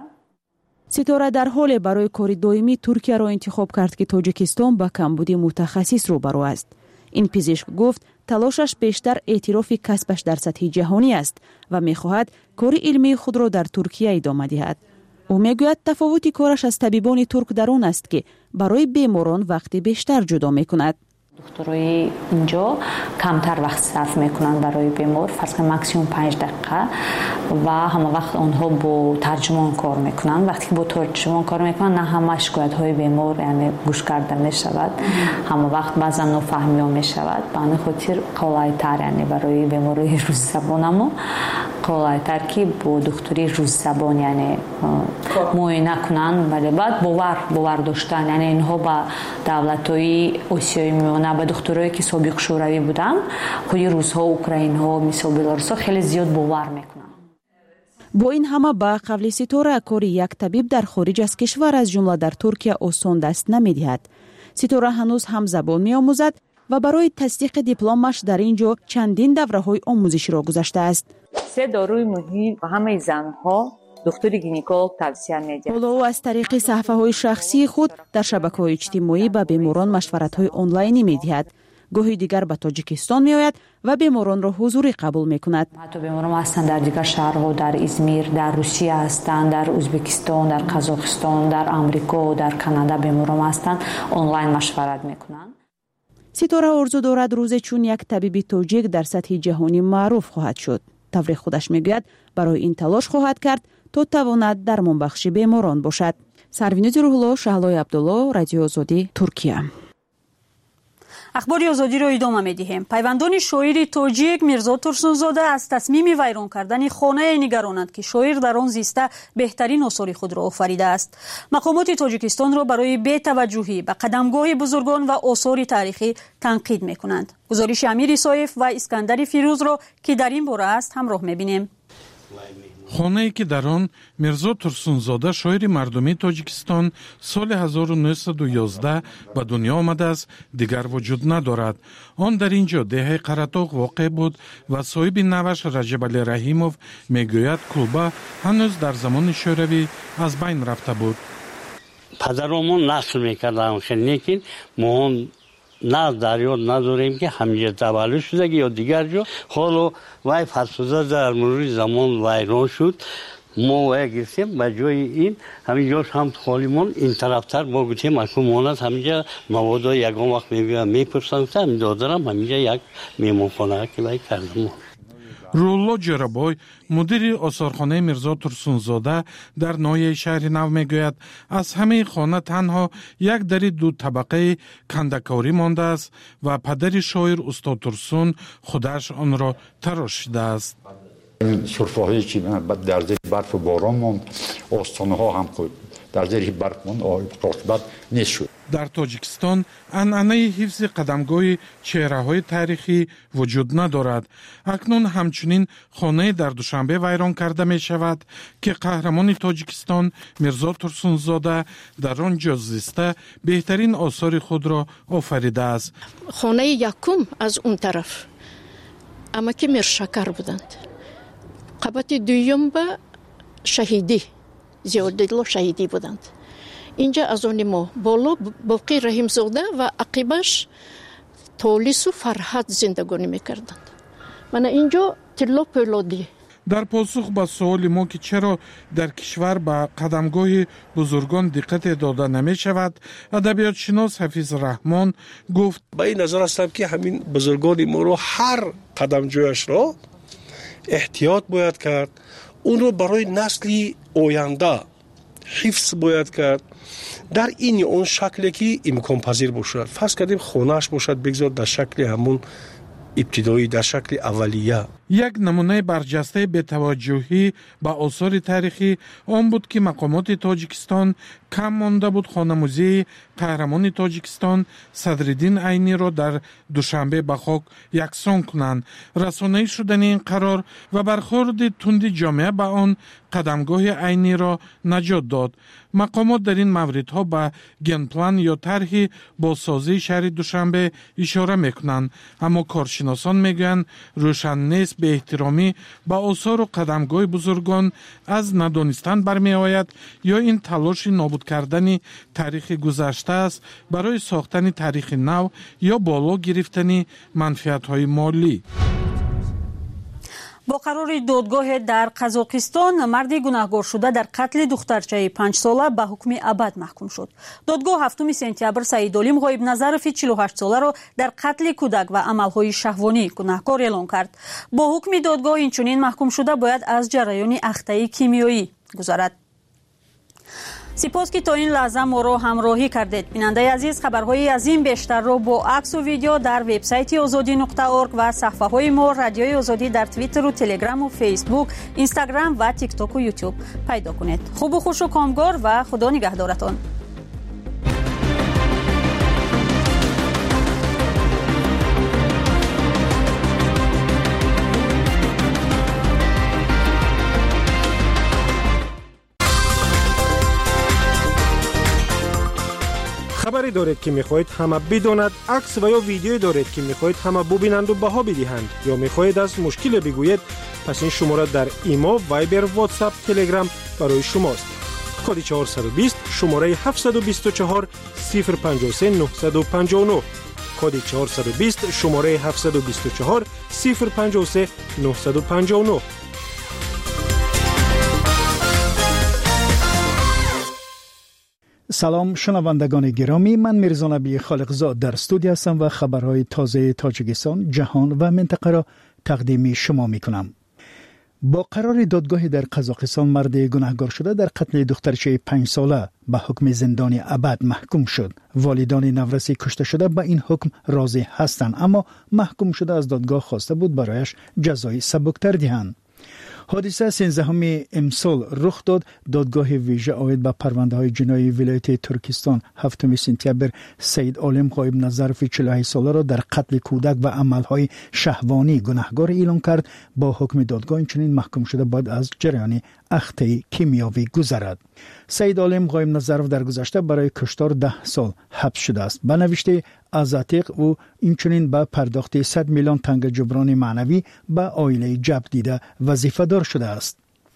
ستاره در حال برای کار دائمی ترکیه را انتخاب کرد که تاجیکستان با کمبود متخصص روبرو است. این پزشک گفت تلاشش بیشتر اعتراف کسبش در سطح جهانی است و می‌خواهد کار علمی خود را در ترکیه ادامه دهد. او میگوید تفاوت کارش از طبیبان ترک در آن است که برای بیماران وقت بیشتر جدا می‌کند. دکترای اینجا کمتر وقت صرف میکنن برای بیمار، فرض کن ماکسیمم 5 دقیقه و همه وقت آنها با ترجمان کار میکنن. وقتی که با ترجمان کار میکنن نه همه شکایت های بیمار یعنی گوش کردن میشود، همه وقت بعضا نفهمی ها میشود. به همین خاطر قلایتر یعنی برای بیماری روز زبان اما قلایتر که با دکتری روز زبان یعنی معاینه کنن. ولی بعد باور داشتن یعنی اینها با دولت‌های آسیایی میمونه، با دکترایی که سابق شوروی بودن خود روس‌ها، اوکراین‌ها، مثل بلاروس‌ها خیلی زیاد باور میکنن. با این همه با قبل ستاره کاری یک طبیب در خارج از کشور از جمله در ترکیه آسان دست نمی‌دهد. ستاره هنوز هم زبان می‌آموزد و برای تصدیق دیپلمش در اینجا چندین دوره‌های آموزشی را گذشته است. 3 داروی مهم و همه زنها دکتر گینکولوگ توصیه می‌دهد. او از طریق صفحه‌های شخصی خود در شبکه‌های اجتماعی به بیماران مشورت‌های آنلاینی می‌دهد. گاهی دیگر به تاجیکستان می‌آید و بیماران را حضوری قبول می‌کند. حتی بیماران هستند در دیگر شهرها، در ازمیر، در روسیه هستند، در ازبکستان، در قزاقستان، در آمریکا، در کانادا بیماران هستند، آنلاین مشورت می‌کنند. ستاره آرزو دارد روزی چون یک طبیب تاجیک در سطح جهانی معروف خواهد شد. تفریح خودش میگوید برای این تلاش خواهد کرد تا تواند درمان بخش بیماران باشد. سروینوز روح‌الله، شهلای عبدالله، رادیو آزادی، ترکیه. اخبار آزادی را ادامه می‌دهیم. پیوندان شاعر تاجیک میرزا ترسونزاده از تصمیم ویران کردن خانه نگرانند که شاعر در آن زیسته بهترین آثار خود را آفریده است. مقامات تاجیکستان را برای بی‌توجهی به قدمگاه بزرگان و آثار تاریخی تنقید می‌کنند. گزارش امیر سایف و اسکندر فیروز را که در این باره است همراه می‌بینیم. خانه‌ای که در آن میرزا ترسونزاده شاعر مردمی تاجیکستان سال 1911 به دنیا آمده است دیگر وجود ندارد. آن در اینجا دهه قرطاق واقع بود و صاحب نوش رجب علی رحیموف میگوید کلبه هنوز در زمان شوروی از بین رفته بود. پدرمون نقل میکردن لیکن ما نه در یاد نداریم که همینجا تولد شده یا دیگر جا. حالا وای فرسوده در مرور زمان ویران شد، ما وای گرفتیم به جای این همینجا هم خالیمون این طرفتر ما گفتیم اکنون همینجا مواد یکان وقت میپرسن همین دادرم همینجا یک میمونخانه که وای کردم. رولو جرابای مدیر آثارخانه میرزا ترسونزاده در ناحیه شهر نو میگوید از همه خانه تنها یک در 2 طبقه کندکاری مانده است و پدر شاعر استاد ترسون خودش آن را تراشیده است. سرفه‌هایی که در زیر برف و باران ماند، آستانه ها هم در زیر برف ماند، قاطبت نیست شد. در تاجیکستان عنعنه حفظ قدمگاه چهره‌های تاریخی وجود ندارد. اکنون همچنین خانه در دوشنبه ویران کرده می شود که قهرمان تاجیکستان میرزا ترسونزاده در آنجا زیسته بهترین آثار خود را آفریده است. خانه یکم از اون طرف اما که میرشکر بودند. قبط دویم به شهیدی زیاددلو شهیدی بودند. اینجا از آن ما بالا باقی رحیمزاده و عقیبش تولیس و فرحت زندگانی میکردند. من اینجا تلا پولادی. در پاسخ به سوال ما که چرا در کشور به قدمگاه بزرگان دقت داده نمی شود، ادبیات شناس حفیظ رحمان گفت به این نظر هستم که همین بزرگان ما رو هر قدمجویش را احتیاط باید کرد، اون رو برای نسل آینده حفظ باید کرد در این اون شکلی که امکان پذیر باشد. فرض کردیم خانه‌اش باشد بگذار در شکل همون ابتدایی، در شکل اولیه. یک نمونه برجسته بی‌توجهی به آثار تاریخی آن بود که مقامات تاجیکستان کم مانده بود خانه‌موزی قهرمان تاجیکستان صدرالدین عینی را در دوشنبه به خاک یکسان کنند. رسانه‌ای شدن این قرار و برخورد تند جامعه به آن قدمگاه عینی را نجات داد. مقامات در این موردها به گنپلان یا طرح بازسازی شهر دوشنبه اشاره میکنند، اما کارشناسان میگویند روشن نیست به احترامی به آثار و قدمگاه بزرگان از ندانستن برمی آید یا این تلاش نابود کردن تاریخ گذشته است برای ساختن تاریخ نو یا بالا گرفتن منفعت های مالی. با قرار دادگاه در قزاقستان مردی گناهکار شده در قتل دخترچه 5 ساله به حکم ابد محکوم شد. دادگاه 7 سپتامبر سعید علیم غایب نظرفی 48 ساله را در قتل کودک و عملهای شهوانی گناهکار اعلام کرد. با حکم دادگاه اینچنین محکوم شده باید از جریان اخته کیمیایی گذرد. سپاس که تا این لحظه ما را همراهی کردید. بیننده عزیز، خبرهای از این بیشتر را با عکس و ویدیو در وبسایت azadi.org و صفحه های ما رادیوی آزادی در توییتر و تلگرام و فیسبوک، اینستاگرام و تیک تاک و یوتیوب پیدا کنید. خوب و خوش و کامگار و خدا نگهدارتان. خبری دارید که میخواهید همه بداند، عکس و یا ویدیویی دارید که میخواهید همه ببینند و بها بدهند، یا میخواهید از مشکل بگویید، پس این شماره در ایما، وایبر، واتساپ، تلگرام برای شماست. کد 420 شماره 724 053 959. کد 420 شماره 724 053 959. سلام شنوندگان گرامی، من میرزا نبی خالقزاد در استودیو هستم و خبرهای تازه تاجیکستان، جهان و منطقه را تقدیم شما میکنم. با قرار دادگاه در قزاقستان مرد گناهکار شده در قتل دخترچه 5 ساله به حکم زندان ابد محکوم شد. والدان نورسی کشته شده به این حکم راضی هستند، اما محکوم شده از دادگاه خواسته بود برایش جزای سبکتر دهند. حادثه 13 امسال رخ داد. دادگاه ویژه عاید به پرونده‌های جنایی ولایت ترکستان 7 سپتامبر سید عالم غایب نظرفی 48 ساله را در قتل کودک و عملهای شهوانی گناهکار اعلام کرد. با حکم دادگاه اینچنین محکوم شده باید از جریان اخته کیمیاوی گذرد. سید عالم غایب نظرف در گذشته برای کشتار 10 سال حبس شده است. به نوشته از عتیق و اینچنین به پرداخت 100 میلیون تنگ جبران معنوی به عائله جبر دیده وظیفه دار شده است.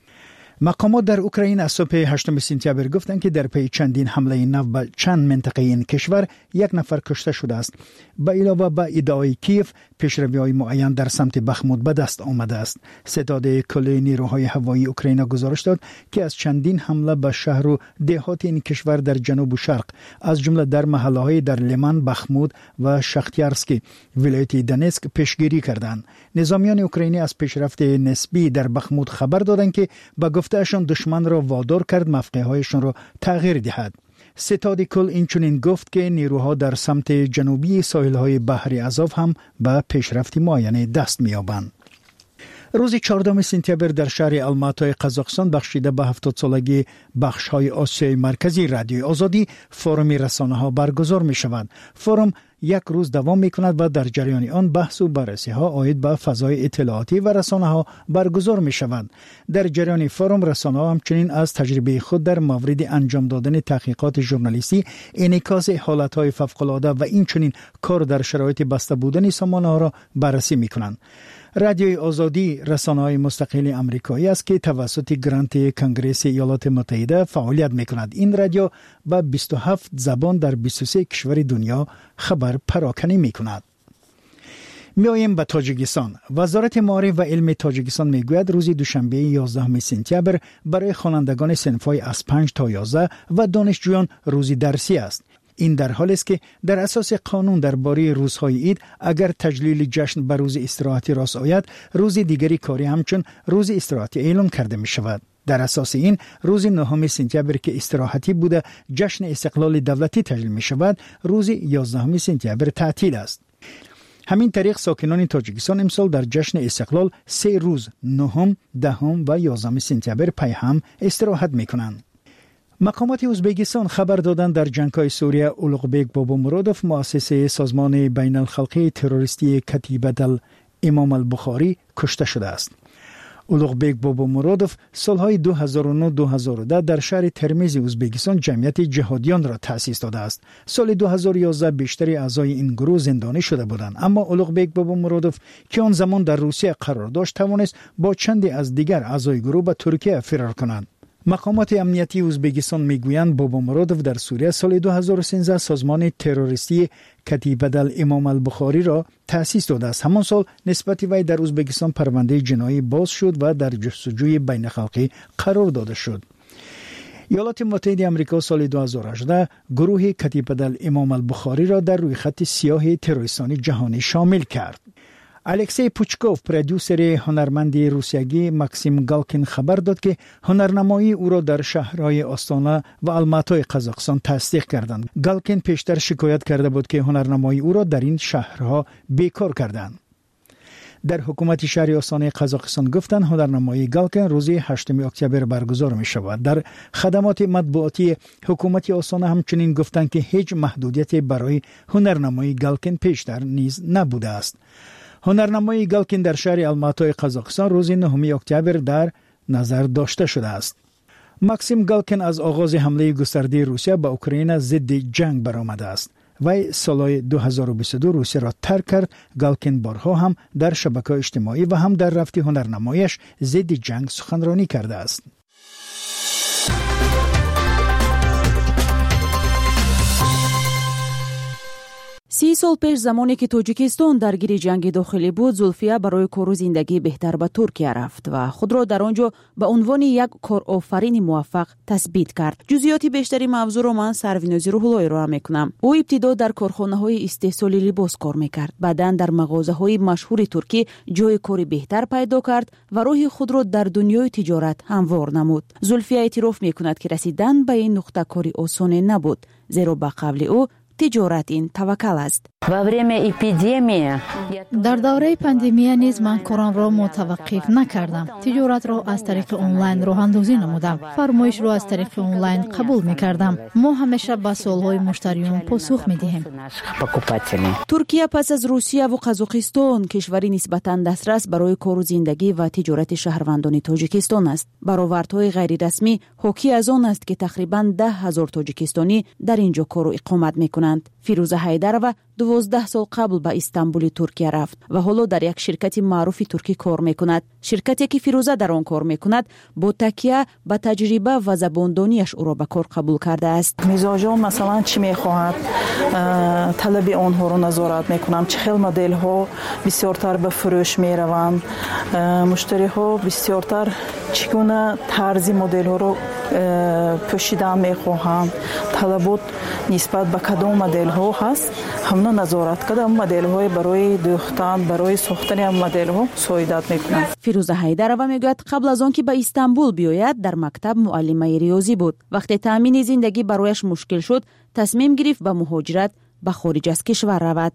مقامات در اوکراین از صبح 8 سپتامبر گفتند که در پی چندین حمله نو به چند منطقه این کشور 1 نفر کشته شده است. به علاوه به ادعای کیف پیشروی‌های معین در سمت بخمود به دست آمده است. ستاد کل نیروهای هوایی اوکراین گزارش داد که از چندین حمله به شهر و دهات این کشور در جنوب و شرق، از جمله در محله‌های در لیمان، بخمود و شختیارسکی ولایت دونتسک پیشگیری کردند. نظامیان اوکراینی از پیشرفت نسبی در بخمود خبر دادند که به گفتهشان دشمن را وادار کرد موقعیتشان را تغییر دهد. ستاد کل اینچنین گفت که نیروها در سمت جنوبی ساحل‌های بحر ازاو هم به پیشرفت معین دست می‌یابند. روز 14 سپتامبر در شهر الماتای قزاقستان بخشیده به 70 سالگی بخش‌های آسیای مرکزی رادیوی آزادی فورم رسانه‌ها برگزار می‌شود. فورم 1 روز دوام می‌کند و در جریان آن بحث و بررسی‌ها عاید به فضای اطلاعاتی و رسانه‌ها برگزار می‌شوند. در جریان فورم رسانه‌ها همچنین از تجربه خود در مورد انجام دادن تحقیقات ژورنالیستی، انعکاس حالت‌های فوق‌العاده و اینچنین کار در شرایط بسته بودن سامانه‌ها را بررسی می‌کنند. رادیوی آزادی رسانه‌های مستقل آمریکایی است که توسط گرانت کنگره ایالات متحده فعالیت می‌کند. این رادیو با 27 زبان در 23 کشور دنیا خبر پراکنی می‌کند. میایم به تاجیکستان. وزارت معارف و علم تاجیکستان میگوید روز دوشنبه 11 سپتامبر برای خوانندگان صنف‌های از 5 تا 11 و دانشجویان روز درسی است. این در حالی است که در اساس قانون درباره روزهای عید اگر تجلیل جشن به روز استراحتی راست آید، روز دیگری کاری همچون روز استراحتی اعلام کرده می شود. در اساس این روز 9 سپتامبر که استراحتی بوده جشن استقلال دولتی تجلیل می شود، روز 11 سپتامبر تعطیل است. همین طریق ساکنان تاجیکستان امسال در جشن استقلال 3 روز 9، 10 و 11 سپتامبر پی هم استراحت می کنند. مقامات ازبکستان خبر دادند در جنگ‌های سوریه اولغبک بابامرادوف مؤسس سازمان بین الخلقی تروریستی کتیبه امام البخاری کشته شده است. اولغبک بابامرادوف سالهای 2009-2010 در شهر ترمیز ازبکستان جمعیت جهادیان را تأسیس داده است. سال 2011 بیشتر اعضای این گروه زندانی شده بودند، اما اولغبک بابامرادوف که آن زمان در روسیه قرار داشت توانست با چندی از دیگر اعضای گروه به ترکیه فرار کنند. مقامات امنیتی ازبکستان میگویند بابا مرادوف در سوریه سال 2013 سازمان تروریستی کتیبه الامام البخاری را تأسیس داده است. همان سال نسبت وی در ازبکستان پرونده جنایی باز شد و در جستجوی بین‌الخلقی قرار داده شد. ایالات متحده آمریکا سال 2018 گروه کتیبه الامام البخاری را در روی خط سیاه تروریستانی جهانی شامل کرد. الکسی پوچکوف پرودوسر هنرمند روسیایی ماکسیم گالکین خبر داد که هنرنمایی او را در شهرهای آستانا و الماتای قزاقستان تصدیق کردند. گالکین پیشتر شکایت کرده بود که هنرنمایی او را در این شهرها بیکار کردند. در حکومت شهر آستانه قزاقستان گفتند هنرنمایی گالکین روز 8 اکتبر برگزار می شود. در خدمات مطبوعاتی حکومت آستانه همچنین گفتند که هیچ محدودیتی برای هنرنمایی گالکین پیشتر نیز نبوده است. هنرنمایی گالکین در شهر الماتای قزاقستان روز 9 اکتبر در نظر داشته شده است. ماکسیم گالکین از آغاز حمله گسترده روسیه به اوکراین ضد جنگ برآمده است. وی سال 2022 روسیه را ترک کرد. گالکین بارها هم در شبکه‌های اجتماعی و هم در رفت هنرنمایش ضد جنگ سخنرانی کرده است. 30 سال پیش زمانی که تاجیکستان درگیر جنگ داخلی بود، زولفیه برای کار زندگی بهتر به ترکیه رفت و خود را در آنجا به عنوان یک کارآفرین موفق تثبیت کرد. جزئیات بیشتری موضوع را من سروینازی روح‌الله ارائه می‌کنم. او ابتدا در کارخانه‌های استحصال لباس کار می‌کرد، بعداً در مغازه‌های مشهور ترکی جای کاری بهتر پیدا کرد و راه خود را در دنیای تجارت هموار نمود. زولفیه اعتراف می‌کند که رسیدن به این نقطه کاری آسان نبود، زیرا به قول او تجارت این توکل است. در دوره پاندemia نیز من کارم را متوقف نکردم. تجارت را از طریق آنلاین راه اندازی نمودم. فرمایش را از طریق آنلاین قبول می‌کردم. ما همیشه به سوال‌های مشتریان پاسخ می‌دهیم. ترکیه پس از روسیه و قزاقستان کشوری نسبتاً دسترس برای کار و زندگی و تجارت شهروندان تاجیکستان است. برآوردهای غیر رسمی حاکی از آن است که تقریباً 10,000 تاجیکستانی در اینجا کار و اقامت می‌کنند. فیروزه حیدرова 12 سال قبل به استانبول ترکیه رفت و حالا در یک شرکت معروف ترکی کار میکند. شرکتی که فیروزه در آن کار میکند با تکیه به تجربه و زباندانیش او را به کار قبول کرده است. مزاجم مثلا چی میخواهد، طلب آنها را نظارت میکنم، چه خیلی مدل ها بسیارتر به فروش میروند، مشتری ها بسیارتر چگونه طرز مدل ها را پوشیدن میخواهند، طلبات نسبت به کدام مدل ها هست همنا نظارت کردم. مدل های برای دوختن، برای ساختن مدل ها سعادت میکنم. فیروزه حیدرова میگوید قبل از آن که به استانبول بیاید در مکتب معلمه ریاضی بود. وقتی تامین زندگی برایش مشکل شد تصمیم گرفت به مهاجرت به خارج از کشور رود.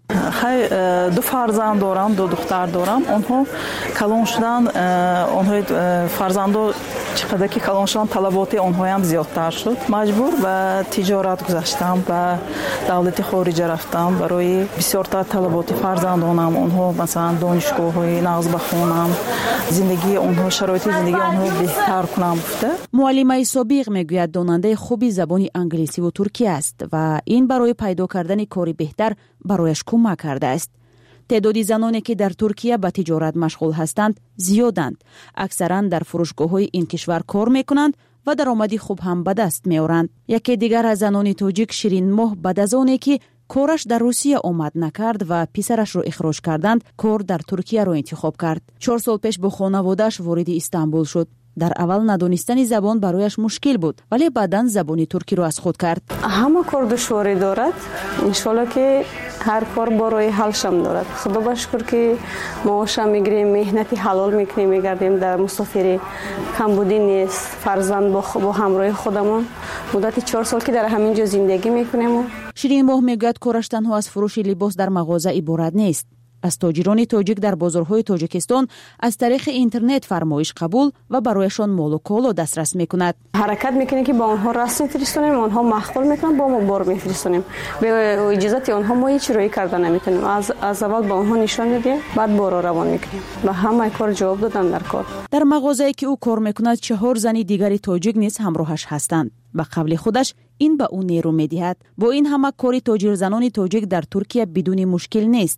دو فرزند دارم، دو دختر دارم. آنها کلان شدن، آنها فرزندا چقدر که کلان شدن طلبات آنها هم زیادتر شد. مجبور به تجارت گذاشتم، به دولت خارج رفتم برای بسیارتر طلبات فرزندانم. آنها مثلا دانشگاه‌های نقض بخونم، زندگی آنها، شرایط زندگی آنها بهتر کنم گفته. معلمه سابق میگوید داننده خوبی زبان انگلیسی و ترکی است و این برای پیدا کردن کاری بهتر برایش کمک کرده است. تعداد زنانی که در ترکیه به تجارت مشغول هستند زیادند. اکثرا در فروشگاه‌های این کشور کار میکنند و درآمدی خوب هم به دست میآورند. یکی دیگر از زنان تاجیک شیرین ماه بعد از آنی که کارش در روسیه آمد نکرد و پسرش را اخراج کردند، کار در ترکیه را انتخاب کرد. 4 سال پیش با خانواده‌اش وارد استانبول شد. در اول ندانستن زبان برایش مشکل بود، ولی بعداً زبان ترکی را از خود کرد. همه کار دشواری دارد، انشالله که هر کار برای حلشم دارد. خدا بشکر که معاشم میگیریم، مهنتی حلال میکنیم، میگردیم در مسافری کمبودی نیست. فرزند با همراه خودمون مدت 4 سال که در همینجا زندگی میکنیم. شیرین ماه میگوید کارش تنها از فروش لباس در مغازه عبارت نیست. از تاجران تاجیک در بازارهای تاجیکستان از طریق اینترنت فرمایش قبول و برایشان مال و کالا دسترس میکند. حرکت میکنیم که با آنها رسم میفرستونیم، آنها مخول میکنن، با ما بار میفرستونیم. به اجازه آنها ما هیچ رای کردن نمیتونیم. از اول با آنها نشان میدیم، بعد بار روان میکنیم و همه کار جواب دادن در کار. در مغازه‌ای که او کار میکند 4 زن دیگری تاجیک نیز همراهش هستند. به قول خودش این به او نیرو میدهد. با این همه کاری تاجر زنان تاجیک در ترکیه بدون مشکل نیست.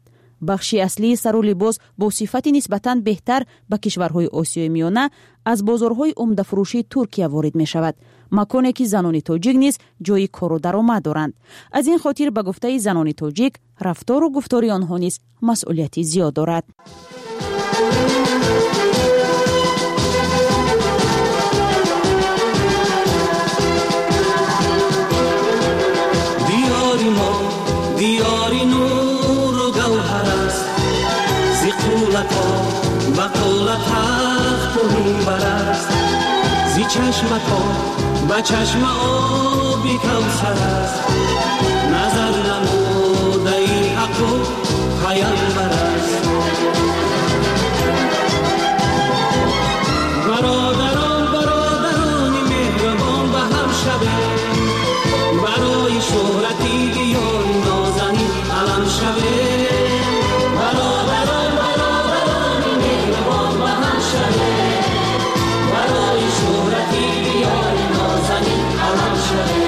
бахши аслии сару либос бо сифати нисбатан беҳтар ба кишварҳои осиёи миёна аз бозорҳои умдафурӯшии Туркия ворид мешавад. маконе ки занони тоҷик низ ҷои кору даромад доранд. аз ин хотир ба гуфтаи занони тоҷик рафтору гуфтори онҳо низ масъулияти зиёд дорад. دیاری نور و گوهر است زی قولتا و قولت تخت و منبر است زی چشمتا و چشم آبی کوثر است نظر نموده ای حق و پیامبر است برادران مهربان به هم شبه برای شهرتی دیاری نازنین علم شوه برادران مهربان به هم شوه برای شهرتی دیاری نازنین علم شوه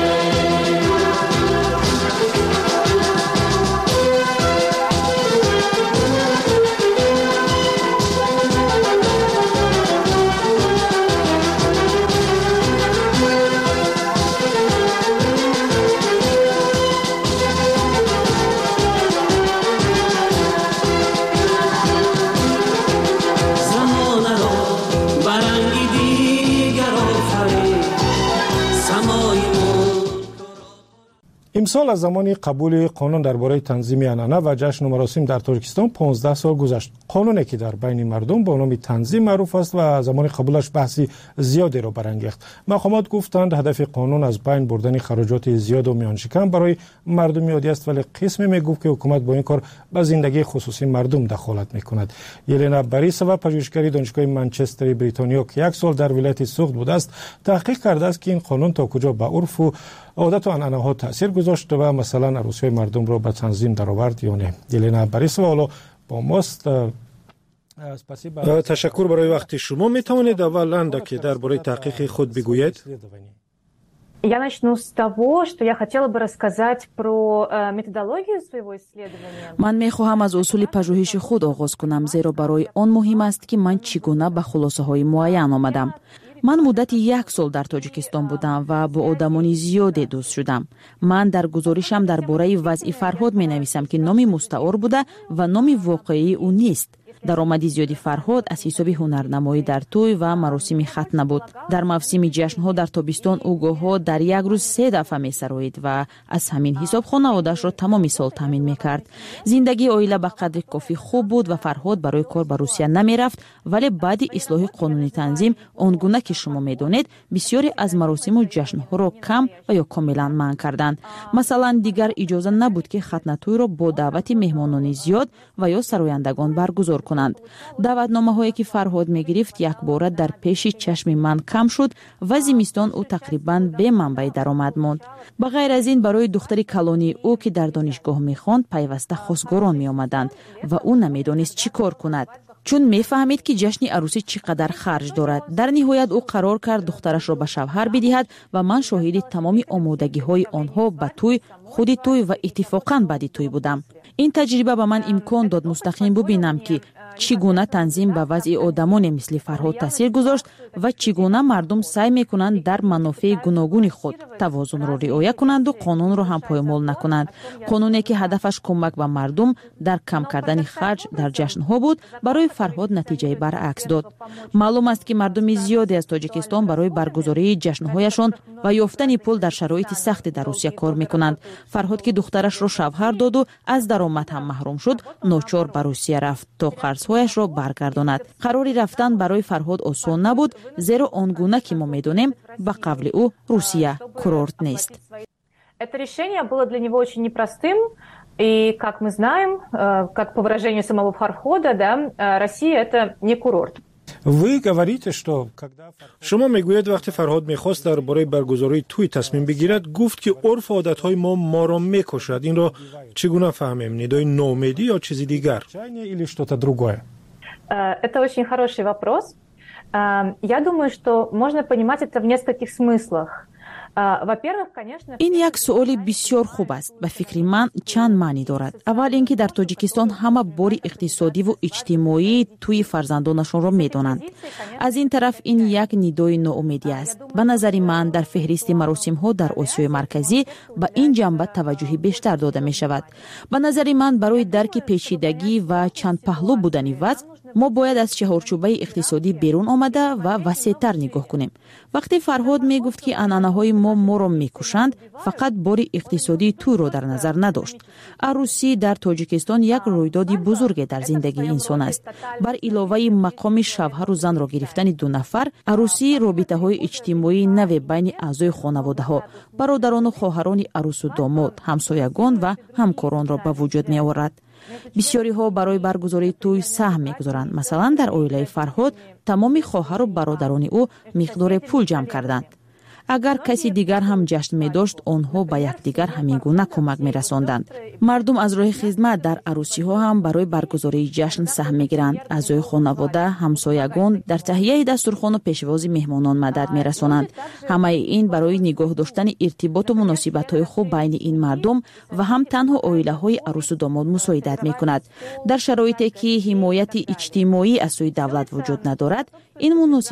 امسال از زمان قبول قانون درباره تنظیم عنعنه و جشن و مراسم در تاجیکستان 15 سال گذشت. قانونی که در بین مردم با نام تنظیم معروف است و زمان قبولش بحثی زیادی را برانگیخت. مقامات گفتند هدف قانون از بین بردن خراجات زیاد و میان شکن برای مردم عادی است، ولی قسمی میگفت که حکومت با این کار به زندگی خصوصی مردم دخالت میکند. یلنا باریسووا پژوهشگر دانشگاه منچستر بریتانیا که 1 سال در ولایت سوخت بوده است، تحقیق کرده است که این قانون تا کجا به عرف و عادت و عنعنه ها تاثیر گذاشت و مثلا عروسی مردم را به تنظیم درآورد یا نه. یلنا باریسووا حالا با ماست. تشکر برای وقت شما. می توانید اولا که درباره تحقیق خود بگویید؟ Я начну с того, что я хотела бы рассказать про методологию своего исследования. من می‌خواهم از اصول پژوهش خود آغاز کنم، زیرا برای آن مهم است که من چگونه به خلاصه‌های معین آمدم. من مدت 1 سال در تاجیکستان بودم و با آدمانی زیادی دوست شدم. من در گزارشم درباره وضع فرهاد می‌نویسم که نام مستعار بوده و نام واقعی او نیست. درآمد زیادی فرهاد از حساب هنرنمایی در توی و مراسم ختنه بود. در موسم جشن‌ها در تابستان او گاه‌ها در یک روز 3 دفعه می‌سرایید و از همین حساب خانواده‌اش را تمام سال تامین می‌کرد. زندگی عائله به قدر کافی خوب بود و فرهاد برای کار به روسیه نمی‌رفت، ولی بعد اصلاح قانونی تنظیم آنگونه که شما می‌دانید بسیاری از مراسم و جشن‌ها را کم و یا کاملا منع کردند. مثلا دیگر اجازه نبود که ختنه توی را با دعوت مهمانان زیاد و یا سرایندگان برگزار کنند. دعوتنامه‌هایی که فرهاد می‌گرفت یک بار در پیش چشم من کم شد و زمستان او تقریباً به منبع درآمد ماند. به غیر از این برای دختر کلانی او که در دانشگاه می‌خواند پیوسته خواستگاران می‌آمدند و او نمی‌دانست چی کار کند، چون می‌فهمید که جشن عروسی چقدر خرج دارد. در نهایت او قرار کرد دخترش را به شوهر بدهد و من شاهد تمام آمادگی‌های آنها به توی، خود توی و اتفاقاً بعد توی بودم. این تجربه به من امکان داد مستقیم ببینم که چگونه تنظیم به وضع آدمان مثل فرهاد تاثیر گذاشت و چگونه مردم سعی میکنند در منافع گوناگون خود توازن را رعایت کنند و قانون را هم پایمال نکنند. قانونی که هدفش کمک به مردم در کم کردن خرج در جشن‌ها بود، برای فرهاد نتیجه برعکس داد. معلوم است که مردم زیادی از تاجیکستان برای برگزاری جشن‌هایشان و یافتن پول در شرایط سخت در روسیه کار میکنند. فرهاد که دخترش را شوهر داد و از درآمد هم محروم شد، ناچار به روسیه رفت تا قرض‌هایش را برگرداند. قراری رفتن برای فرهاد آسان نبود، زیرا آنگونه که ما می‌دانیم به قول او روسیه کورورت نیست. Это решение было для него очень непростым, и, как мы знаем, как по выражению самого Фархода, да, Россия это не курорт. شما میگوید وقتی فرهاد میخواست درباره برگزاری توی تصمیم بگیرد، گفت که عرف و عادتهای ما را میکشد. این را چگونه فهمیم؟ ندای نومیدی یا چیزی دیگر؟ Это очень хороший вопрос. Я думаю, что можно понимать это в нескольких смыслах. ин як суоли бисёр хуб аст. ба фикри ман чанд маънӣ дорад. аввал ин ки дар тоҷикистон ҳама бори иқтисодиву иҷтимоӣ тӯи фарзандонашонро медонанд. аз ин тараф ин як нидои ноумедӣ аст. ба назари ман дар феҳристи маросимҳо дар осиёи марказӣ ба ин ҷанба таваҷҷӯҳи бештар дода мешавад. ба назари ман барои дарки печидагӣ ва чандпаҳлӯ будани вазъ мо бояд аз чаҳорчӯбаи иқтисодӣ берун омада ва васеътар нигоҳ кунем. вақте Фарҳод мегуфт ки анъанаҳои моро мекушанд, фақат бори иқтисодии тӯро дар назар надошт. арӯсӣ дар тоҷикистон як рӯйдоди бузурге дар зиндагии инсон аст. бар иловаи мақоми шавҳару занро гирифтани ду нафар, арӯсӣ робитаҳои иҷтимоии наве байни аъзои хонаводаҳо, бародарону хоҳарони арӯсу домод, ҳамсоягон ва ҳамкоронро ба вуҷуд меорад. бисёриҳо барои баргузории тӯй саҳм мегузоранд. масалан дар оилаи Фарҳод тамоми хоҳару бародарони ӯ миқдоре пул ҷамъ карданд. агар каси дигар ҳам ҷашн медошт, онҳо ба якдигар ҳамин гуна кӯмак мерасонданд. мардум аз роҳи хизмат дар арӯсиҳо ҳам барои баргузории ҷашн саҳм мегиранд. аъзои хонавода, ҳамсоягон дар таҳияи дастурхону пешвози меҳмонон мадад мерасонанд. ҳамаи ин барои нигоҳ доштани иртиботу муносибатҳои хуб байни ин мардум ва ҳам танҳо оилаҳои арӯсу домод мусоидат мекунад. дар шароите ки ҳимояти иҷтимоӣ аз сӯи давлат вуҷуд надорад, ин